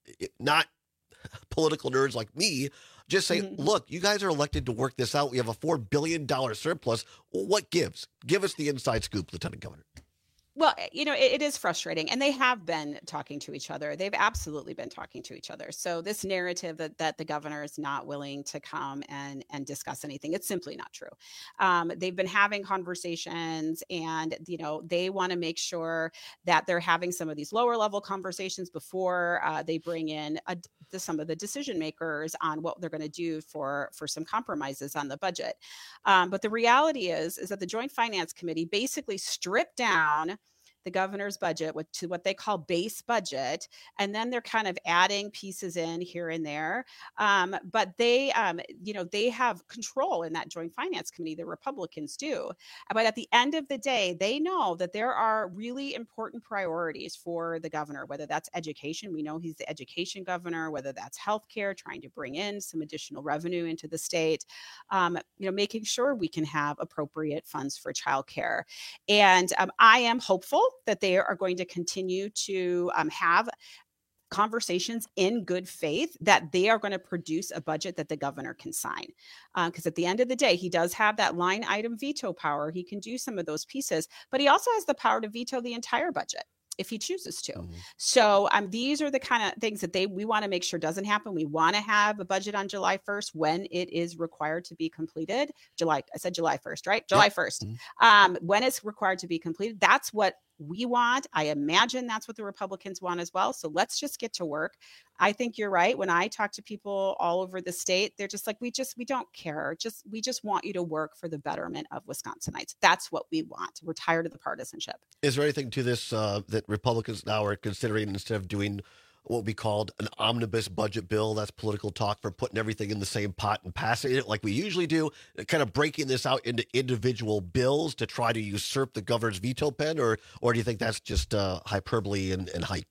not political nerds like me, just say, Mhm. look, you guys are elected to work this out. We have a four billion dollars surplus. What gives? Give us the inside scoop, Lieutenant Governor. Well, you know, it, it is frustrating, and they have been talking to each other. They've absolutely been talking to each other. So this narrative that, that the governor is not willing to come and, and discuss anything, it's simply not true. Um, they've been having conversations, and, you know, they want to make sure that they're having some of these lower level conversations before uh, they bring in a, the, some of the decision makers on what they're going to do for, for some compromises on the budget. Um, but the reality is, is that the Joint Finance Committee basically stripped down the governor's budget with, to what they call base budget, and then they're kind of adding pieces in here and there. Um, but they, um, you know, they have control in that Joint Finance Committee. The Republicans do. But at the end of the day, they know that there are really important priorities for the governor, whether that's education. We know he's the education governor, whether that's healthcare, trying to bring in some additional revenue into the state, um, you know, making sure we can have appropriate funds for childcare. And um, I am hopeful that they are going to continue to um, have conversations in good faith that they are going to produce a budget that the governor can sign. Because um, at the end of the day, he does have that line item veto power. He can do some of those pieces, but he also has the power to veto the entire budget if he chooses to. Mm-hmm. So um, these are the kind of things that they we want to make sure doesn't happen. We want to have a budget on July first when it is required to be completed. July, I said July first, right? July yep. first. Mm-hmm. Um, when it's required to be completed, that's what we want. I imagine that's what the Republicans want as well. So let's just get to work. I think you're right. When I talk to people all over the state, they're just like, we just, we don't care. Just, we just want you to work for the betterment of Wisconsinites. That's what we want. We're tired of the partisanship. Is there anything to this uh, that Republicans now are considering, instead of doing what would be called an omnibus budget bill? That's political talk for putting everything in the same pot and passing it like we usually do, kind of breaking this out into individual bills to try to usurp the governor's veto pen, or or do you think that's just uh, hyperbole and, and hype?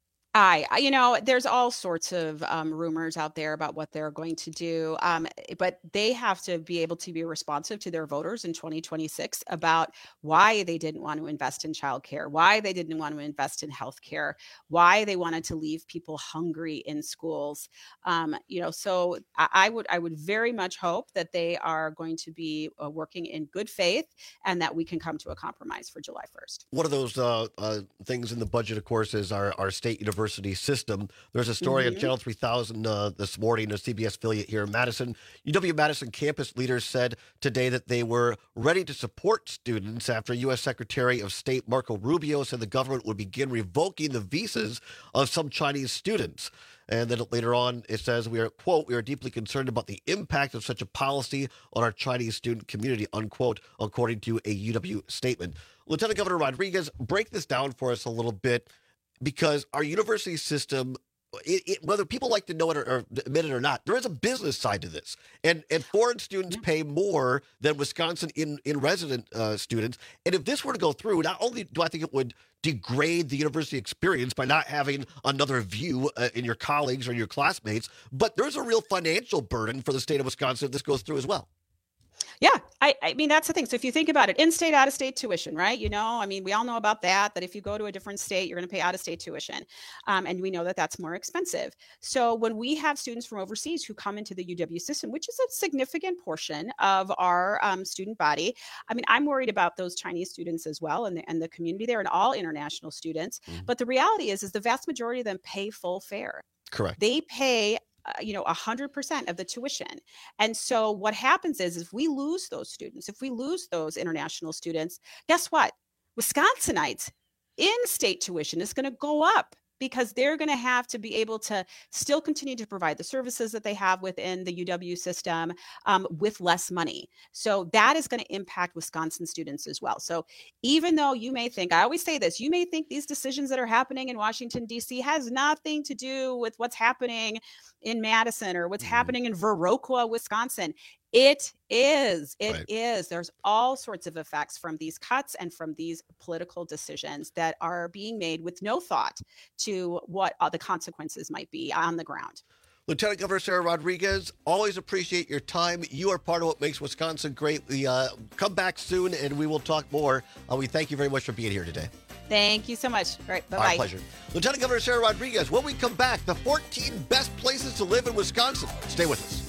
I, you know, there's all sorts of um, rumors out there about what they're going to do, um, but they have to be able to be responsive to their voters in twenty twenty-six about why they didn't want to invest in childcare, why they didn't want to invest in healthcare, why they wanted to leave people hungry in schools. Um, you know, so I, I would, I would very much hope that they are going to be uh, working in good faith and that we can come to a compromise for July first. One of those uh, uh, things in the budget, of course, is our, our state university system. There's a story mm-hmm. on Channel three thousand uh, this morning, a C B S affiliate here in Madison. U W-Madison campus leaders said today that they were ready to support students after U S Secretary of State Marco Rubio said the government would begin revoking the visas of some Chinese students. And then later on, it says, we are, quote, we are deeply concerned about the impact of such a policy on our Chinese student community, unquote, according to a U W statement. Lieutenant Governor Rodriguez, break this down for us a little bit, because our university system, it, it, whether people like to know it or, or admit it or not, there is a business side to this. And and foreign students pay more than Wisconsin in, in resident uh, students. And if this were to go through, not only do I think it would degrade the university experience by not having another view uh, in your colleagues or your classmates, but there's a real financial burden for the state of Wisconsin if this goes through as well. Yeah, I, I mean, that's the thing. So if you think about it, in-state, out-of-state tuition, right? You know, I mean, we all know about that, that if you go to a different state, you're going to pay out-of-state tuition. Um, and we know that that's more expensive. So when we have students from overseas who come into the U W system, which is a significant portion of our um, student body, I mean, I'm worried about those Chinese students as well and the, and the community there and all international students. Mm-hmm. But the reality is, is the vast majority of them pay full fare. Correct. They pay Uh, you know, one hundred percent of the tuition. And so what happens is, if we lose those students, if we lose those international students, guess what? Wisconsinites in-state tuition is going to go up, because they're going to have to be able to still continue to provide the services that they have within the U W system um, with less money. So that is going to impact Wisconsin students as well. So even though you may think, I always say this, you may think these decisions that are happening in Washington, D C has nothing to do with what's happening in Madison or what's mm-hmm. happening in Viroqua, Wisconsin. It is. It right. is. There's all sorts of effects from these cuts and from these political decisions that are being made with no thought to what uh, the consequences might be on the ground. Lieutenant Governor Sarah Rodriguez, always appreciate your time. You are part of what makes Wisconsin great. We uh, come back soon and we will talk more. Uh, we thank you very much for being here today. Thank you so much. All right, bye-bye. Our pleasure. Lieutenant Governor Sarah Rodriguez, when we come back, the fourteen best places to live in Wisconsin. Stay with us.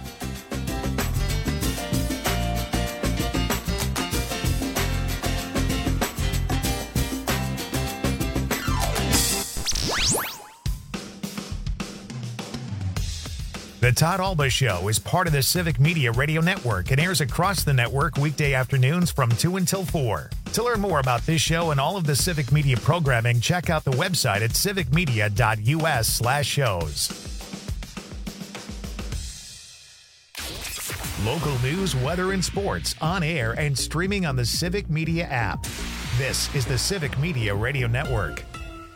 The Todd Alba Show is part of the Civic Media Radio Network and airs across the network weekday afternoons from two until four. To learn more about this show and all of the Civic Media programming, check out the website at civicmedia.us slash shows. Local news, weather, and sports on air and streaming on the Civic Media app. This is the Civic Media Radio Network.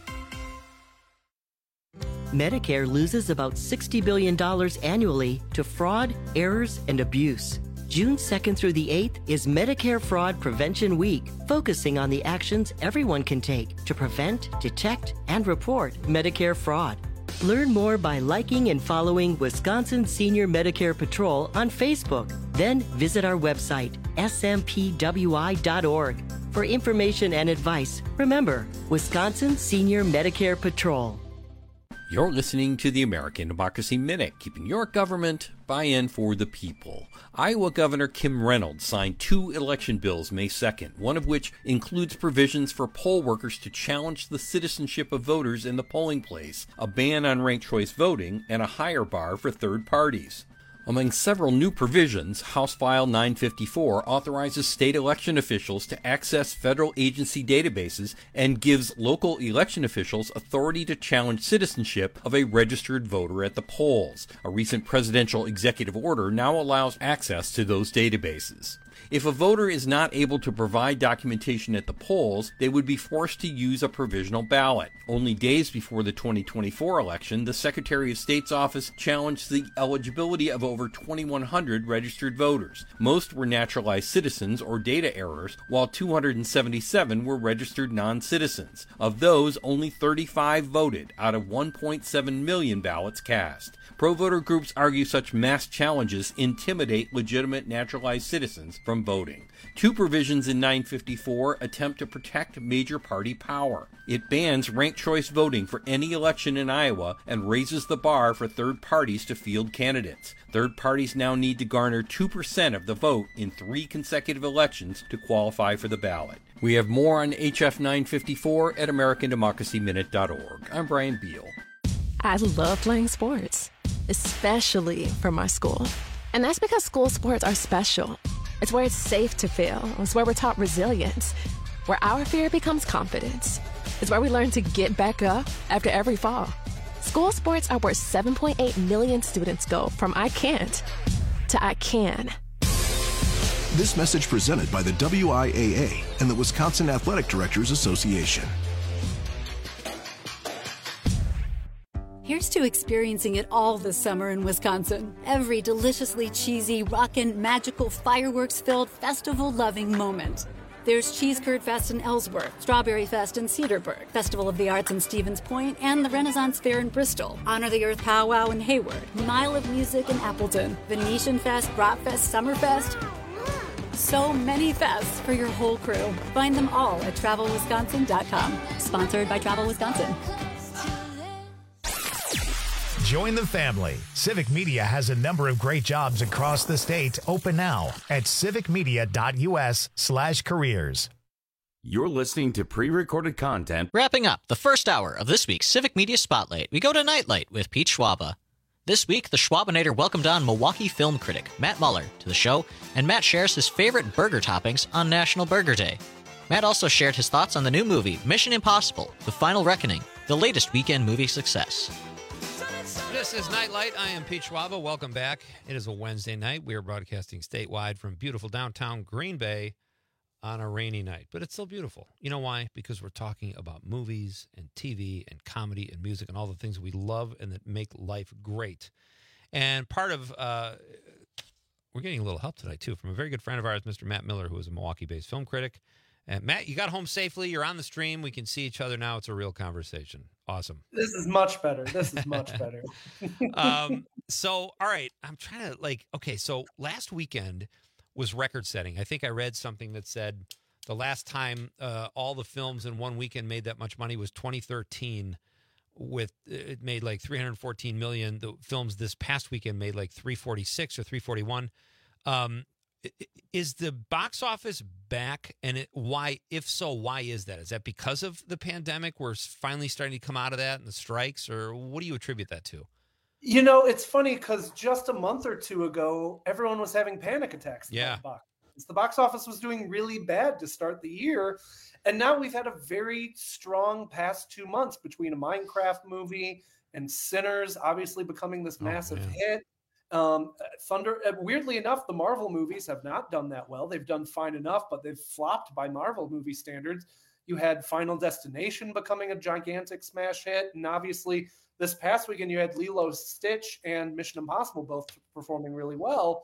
Medicare loses about sixty billion dollars annually to fraud, errors, and abuse. June second through the eighth is Medicare Fraud Prevention Week, focusing on the actions everyone can take to prevent, detect, and report Medicare fraud. Learn more by liking and following Wisconsin Senior Medicare Patrol on Facebook. Then visit our website, S M P W I dot org. For information and advice, remember, Wisconsin Senior Medicare Patrol. You're listening to the American Democracy Minute, keeping your government buy-in for the people. Iowa Governor Kim Reynolds signed two election bills May second, one of which includes provisions for poll workers to challenge the citizenship of voters in the polling place, a ban on ranked choice voting, and a higher bar for third parties. Among several new provisions, House File nine fifty-four authorizes state election officials to access federal agency databases and gives local election officials authority to challenge citizenship of a registered voter at the polls. A recent presidential executive order now allows access to those databases. If a voter is not able to provide documentation at the polls, they would be forced to use a provisional ballot. Only days before the twenty twenty-four election, the Secretary of State's office challenged the eligibility of over twenty-one hundred registered voters. Most were naturalized citizens or data errors, while two hundred seventy-seven were registered non-citizens. Of those, only thirty-five voted out of one point seven million ballots cast. Pro-voter groups argue such mass challenges intimidate legitimate naturalized citizens from voting. Two provisions in nine fifty-four attempt to protect major party power. It bans ranked choice voting for any election in Iowa and raises the bar for third parties to field candidates. Third parties now need to garner two percent of the vote in three consecutive elections to qualify for the ballot. We have more on H F nine fifty-four at American Democracy Minute dot org. I'm Brian Beal. I love playing sports, especially for my school. And that's because school sports are special. It's where it's safe to fail. It's where we're taught resilience, where our fear becomes confidence. It's where we learn to get back up after every fall. School sports are where seven point eight million students go from I can't to I can. This message presented by the W I A A and the Wisconsin Athletic Directors Association. Here's to experiencing it all this summer in Wisconsin. Every deliciously cheesy, rockin', magical, fireworks-filled, festival-loving moment. There's Cheese Curd Fest in Ellsworth, Strawberry Fest in Cedarburg, Festival of the Arts in Stevens Point, and the Renaissance Fair in Bristol, Honor the Earth Powwow in Hayward, Mile of Music in Appleton, Venetian Fest, Bratfest, Summerfest. So many fests for your whole crew. Find them all at travel wisconsin dot com. Sponsored by Travel Wisconsin. Join the family. Civic Media has a number of great jobs across the state open now at civic media dot u s slash careers. You're listening to pre-recorded content. Wrapping up the first hour of this week's Civic Media Spotlight, we go to Nightlight with Pete Schwaba. This week, the Schwabinator welcomed on Milwaukee film critic Matt Muller to the show, and Matt shares his favorite burger toppings on National Burger Day. Matt also shared his thoughts on the new movie Mission Impossible: The Final Reckoning, the latest weekend movie success. This is Nightlight. I am Pete Schwaba. Welcome back. It is a Wednesday night. We are broadcasting statewide from beautiful downtown Green Bay on a rainy night, but it's still beautiful. You know why? Because we're talking about movies and T V and comedy and music and all the things that we love and that make life great. And part of, uh, we're getting a little help tonight, too, from a very good friend of ours, Mister Matt Miller, who is a Milwaukee-based film critic. And Matt, you got home safely. You're on the stream. We can see each other now. It's a real conversation. Awesome. This is much better. This is much better. um, so, all right. I'm trying to like, okay. So last weekend was record setting. I think I read something that said the last time uh, all the films in one weekend made that much money was twenty thirteen. With it made like three hundred fourteen million. The films this past weekend made like three forty-six or three forty-one. Um, Is the box office back, and it, why? If so, why is that? Is that because of the pandemic? We're finally starting to come out of that and the strikes, or what do you attribute that to? You know, it's funny because just a month or two ago, everyone was having panic attacks. Yeah, the box. the box office was doing really bad to start the year, and now we've had a very strong past two months between a Minecraft movie and Sinners, obviously becoming this massive oh, hit. Um, Thunder, weirdly enough, the Marvel movies have not done that well. They've done fine enough, but they've flopped by Marvel movie standards. You had Final Destination becoming a gigantic smash hit. And obviously, this past weekend, you had Lilo Stitch and Mission Impossible both performing really well.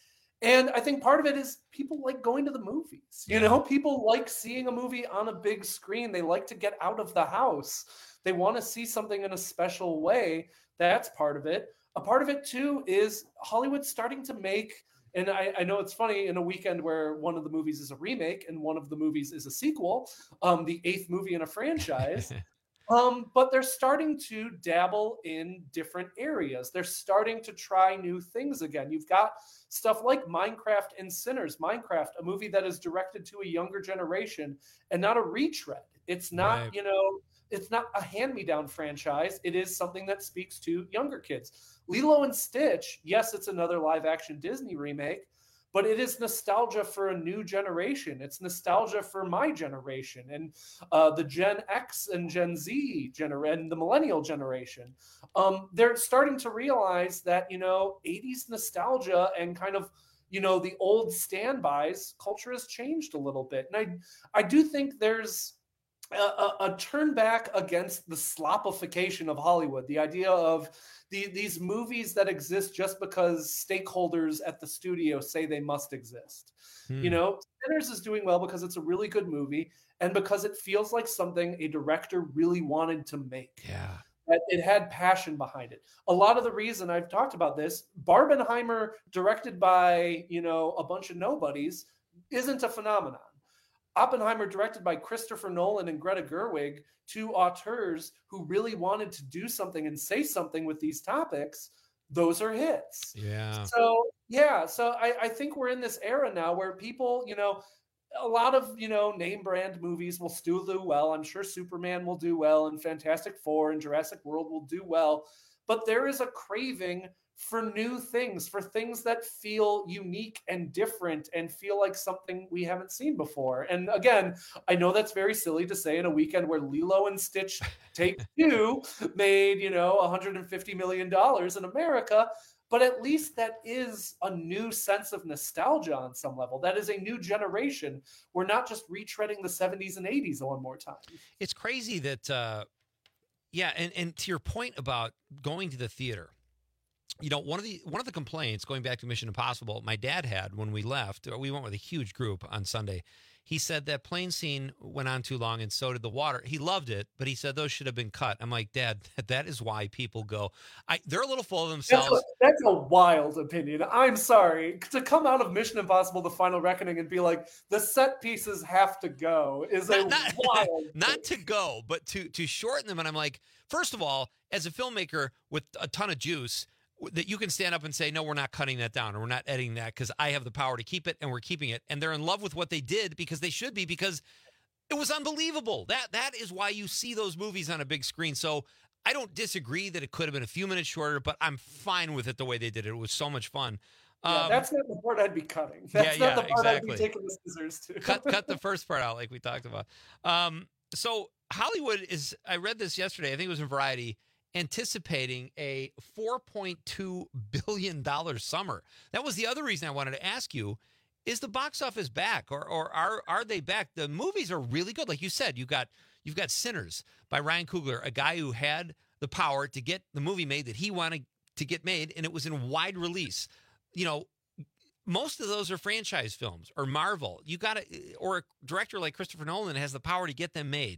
And I think part of it is people like going to the movies. You know, people like seeing a movie on a big screen. They like to get out of the house. They want to see something in a special way. That's part of it. A part of it, too, is Hollywood starting to make, and I, I know it's funny, in a weekend where one of the movies is a remake and one of the movies is a sequel, um, the eighth movie in a franchise. Um, but they're starting to dabble in different areas. They're starting to try new things again. You've got stuff like Minecraft and Sinners. Minecraft, a movie that is directed to a younger generation and not a retread. It's not, right. you know, it's not a hand-me-down franchise. It is something that speaks to younger kids. Lilo and Stitch, yes, it's another live-action Disney remake, but it is nostalgia for a new generation. It's nostalgia for my generation and uh, the Gen X and Gen Z generation, and the millennial generation. Um, they're starting to realize that, you know, eighties nostalgia and kind of, you know, the old standbys, culture has changed a little bit. And I, I do think there's a, a, a turn back against the slopification of Hollywood, the idea of The, these movies that exist just because stakeholders at the studio say they must exist. Hmm. You know, Sinners is doing well because it's a really good movie and because it feels like something a director really wanted to make. Yeah. That it had passion behind it. A lot of the reason I've talked about this, Barbenheimer, directed by, you know, a bunch of nobodies, isn't a phenomenon. Oppenheimer, directed by Christopher Nolan and Greta Gerwig, two auteurs who really wanted to do something and say something with these topics, those are hits. Yeah. So, yeah. So I, I think we're in this era now where people, you know, a lot of, you know, name brand movies will still do well. I'm sure Superman will do well and Fantastic Four and Jurassic World will do well. But there is a craving for new things, for things that feel unique and different and feel like something we haven't seen before. And again, I know that's very silly to say in a weekend where Lilo and Stitch Take Two made, you know, one hundred fifty million dollars in America, but at least that is a new sense of nostalgia on some level. That is a new generation. We're not just retreading the seventies and eighties one more time. It's crazy that, uh, yeah, and, and to your point about going to the theater, you know, one of the one of the complaints, going back to Mission Impossible, my dad had when we left, we went with a huge group on Sunday. He said that plane scene went on too long and so did the water. He loved it, but he said those should have been cut. I'm like, Dad, that is why people go. I, they're a little full of themselves. That's a, that's a wild opinion. I'm sorry. To come out of Mission Impossible, The Final Reckoning, and be like, the set pieces have to go is a not, not, wild Not to go, but to, to shorten them. And I'm like, first of all, as a filmmaker with a ton of juice, that you can stand up and say, no, we're not cutting that down or we're not editing that because I have the power to keep it and we're keeping it. And they're in love with what they did because they should be, because it was unbelievable. That That is why you see those movies on a big screen. So I don't disagree that it could have been a few minutes shorter, but I'm fine with it the way they did it. It was so much fun. Yeah, um, that's not the part I'd be cutting. That's yeah, not yeah, the part exactly. I'd be taking the scissors to. cut, cut the first part out like we talked about. Um, so Hollywood is, I read this yesterday, I think it was in Variety, anticipating a four point two billion dollars summer. That was the other reason I wanted to ask you, is the box office back or or are are they back? The movies are really good. Like you said, you got you've got Sinners by Ryan Coogler, a guy who had the power to get the movie made that he wanted to get made, and it was in wide release. You know, most of those are franchise films or Marvel. You got to, or a director like Christopher Nolan has the power to get them made.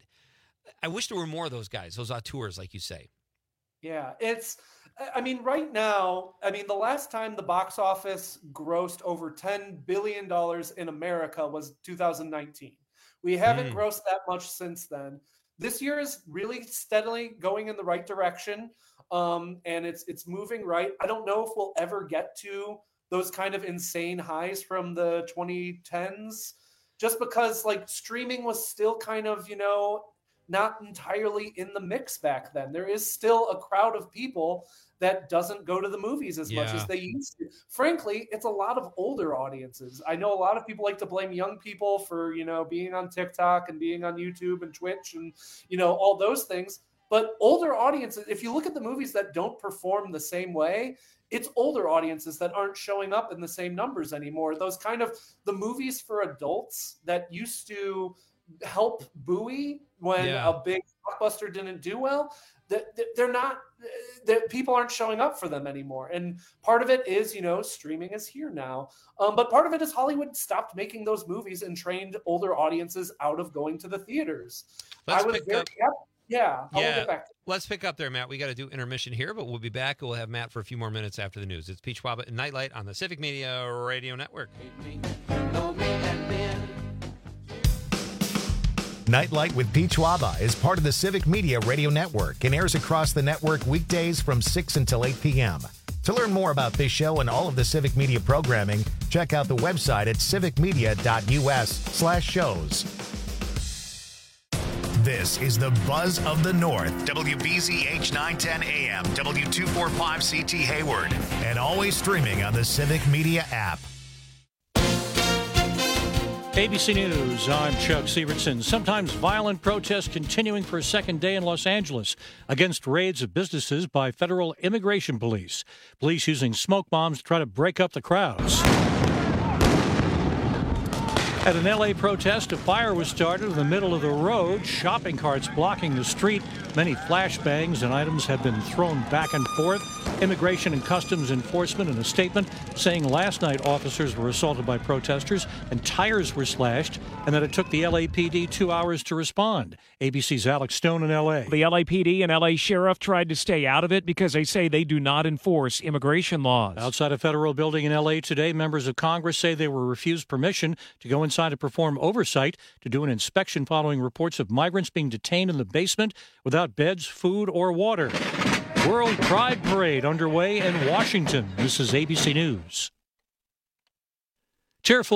I wish there were more of those guys, those auteurs, like you say. Yeah, it's, I mean, right now, I mean, the last time the box office grossed over ten billion dollars in America was two thousand nineteen. We haven't mm. grossed that much since then. This year is really steadily going in the right direction, um, and it's it's moving right. I don't know if we'll ever get to those kind of insane highs from the twenty tens, just because, like, streaming was still kind of, you know, not entirely in the mix back then. There is still a crowd of people that doesn't go to the movies as yeah. much as they used to. Frankly, it's a lot of older audiences. I know a lot of people like to blame young people for, you know, being on TikTok and being on YouTube and Twitch and, you know, all those things. But older audiences, if you look at the movies that don't perform the same way, it's older audiences that aren't showing up in the same numbers anymore. Those kind of the movies for adults that used to help buoy when Yeah. a big blockbuster didn't do well, that they're not, that people aren't showing up for them anymore. And part of it is, you know, streaming is here now. Um, but part of it is Hollywood stopped making those movies and trained older audiences out of going to the theaters. Let's I was pick very up- happy. Yeah, I'll Yeah, get back to let's pick up there, Matt. We got to do intermission here, but we'll be back. We'll have Matt for a few more minutes after the news. It's Peach Wabba and Nightlight on the Civic Media Radio Network. Nightlight with Peach Wabba is part of the Civic Media Radio Network and airs across the network weekdays from six until eight p.m. To learn more about this show and all of the Civic Media programming, check out the website at civicmedia.us slash shows. This is the Buzz of the North, W B Z H nine ten A M, W two forty-five C T Hayward, and always streaming on the Civic Media app. A B C News, I'm Chuck Severson. Sometimes violent protests continuing for a second day in Los Angeles against raids of businesses by federal immigration police. Police using smoke bombs to try to break up the crowds. At an L A protest, a fire was started in the middle of the road, shopping carts blocking the street. Many flashbangs and items have been thrown back and forth. Immigration and Customs Enforcement in a statement saying last night officers were assaulted by protesters and tires were slashed, and that it took the L A P D two hours to respond. A B C's Alex Stone in L A. The L A P D and L A Sheriff tried to stay out of it because they say they do not enforce immigration laws. Outside a federal building in L A today, members of Congress say they were refused permission to go inside to perform oversight to do an inspection following reports of migrants being detained in the basement without beds, food, or water. World Pride Parade underway in Washington. This is A B C News. Tearful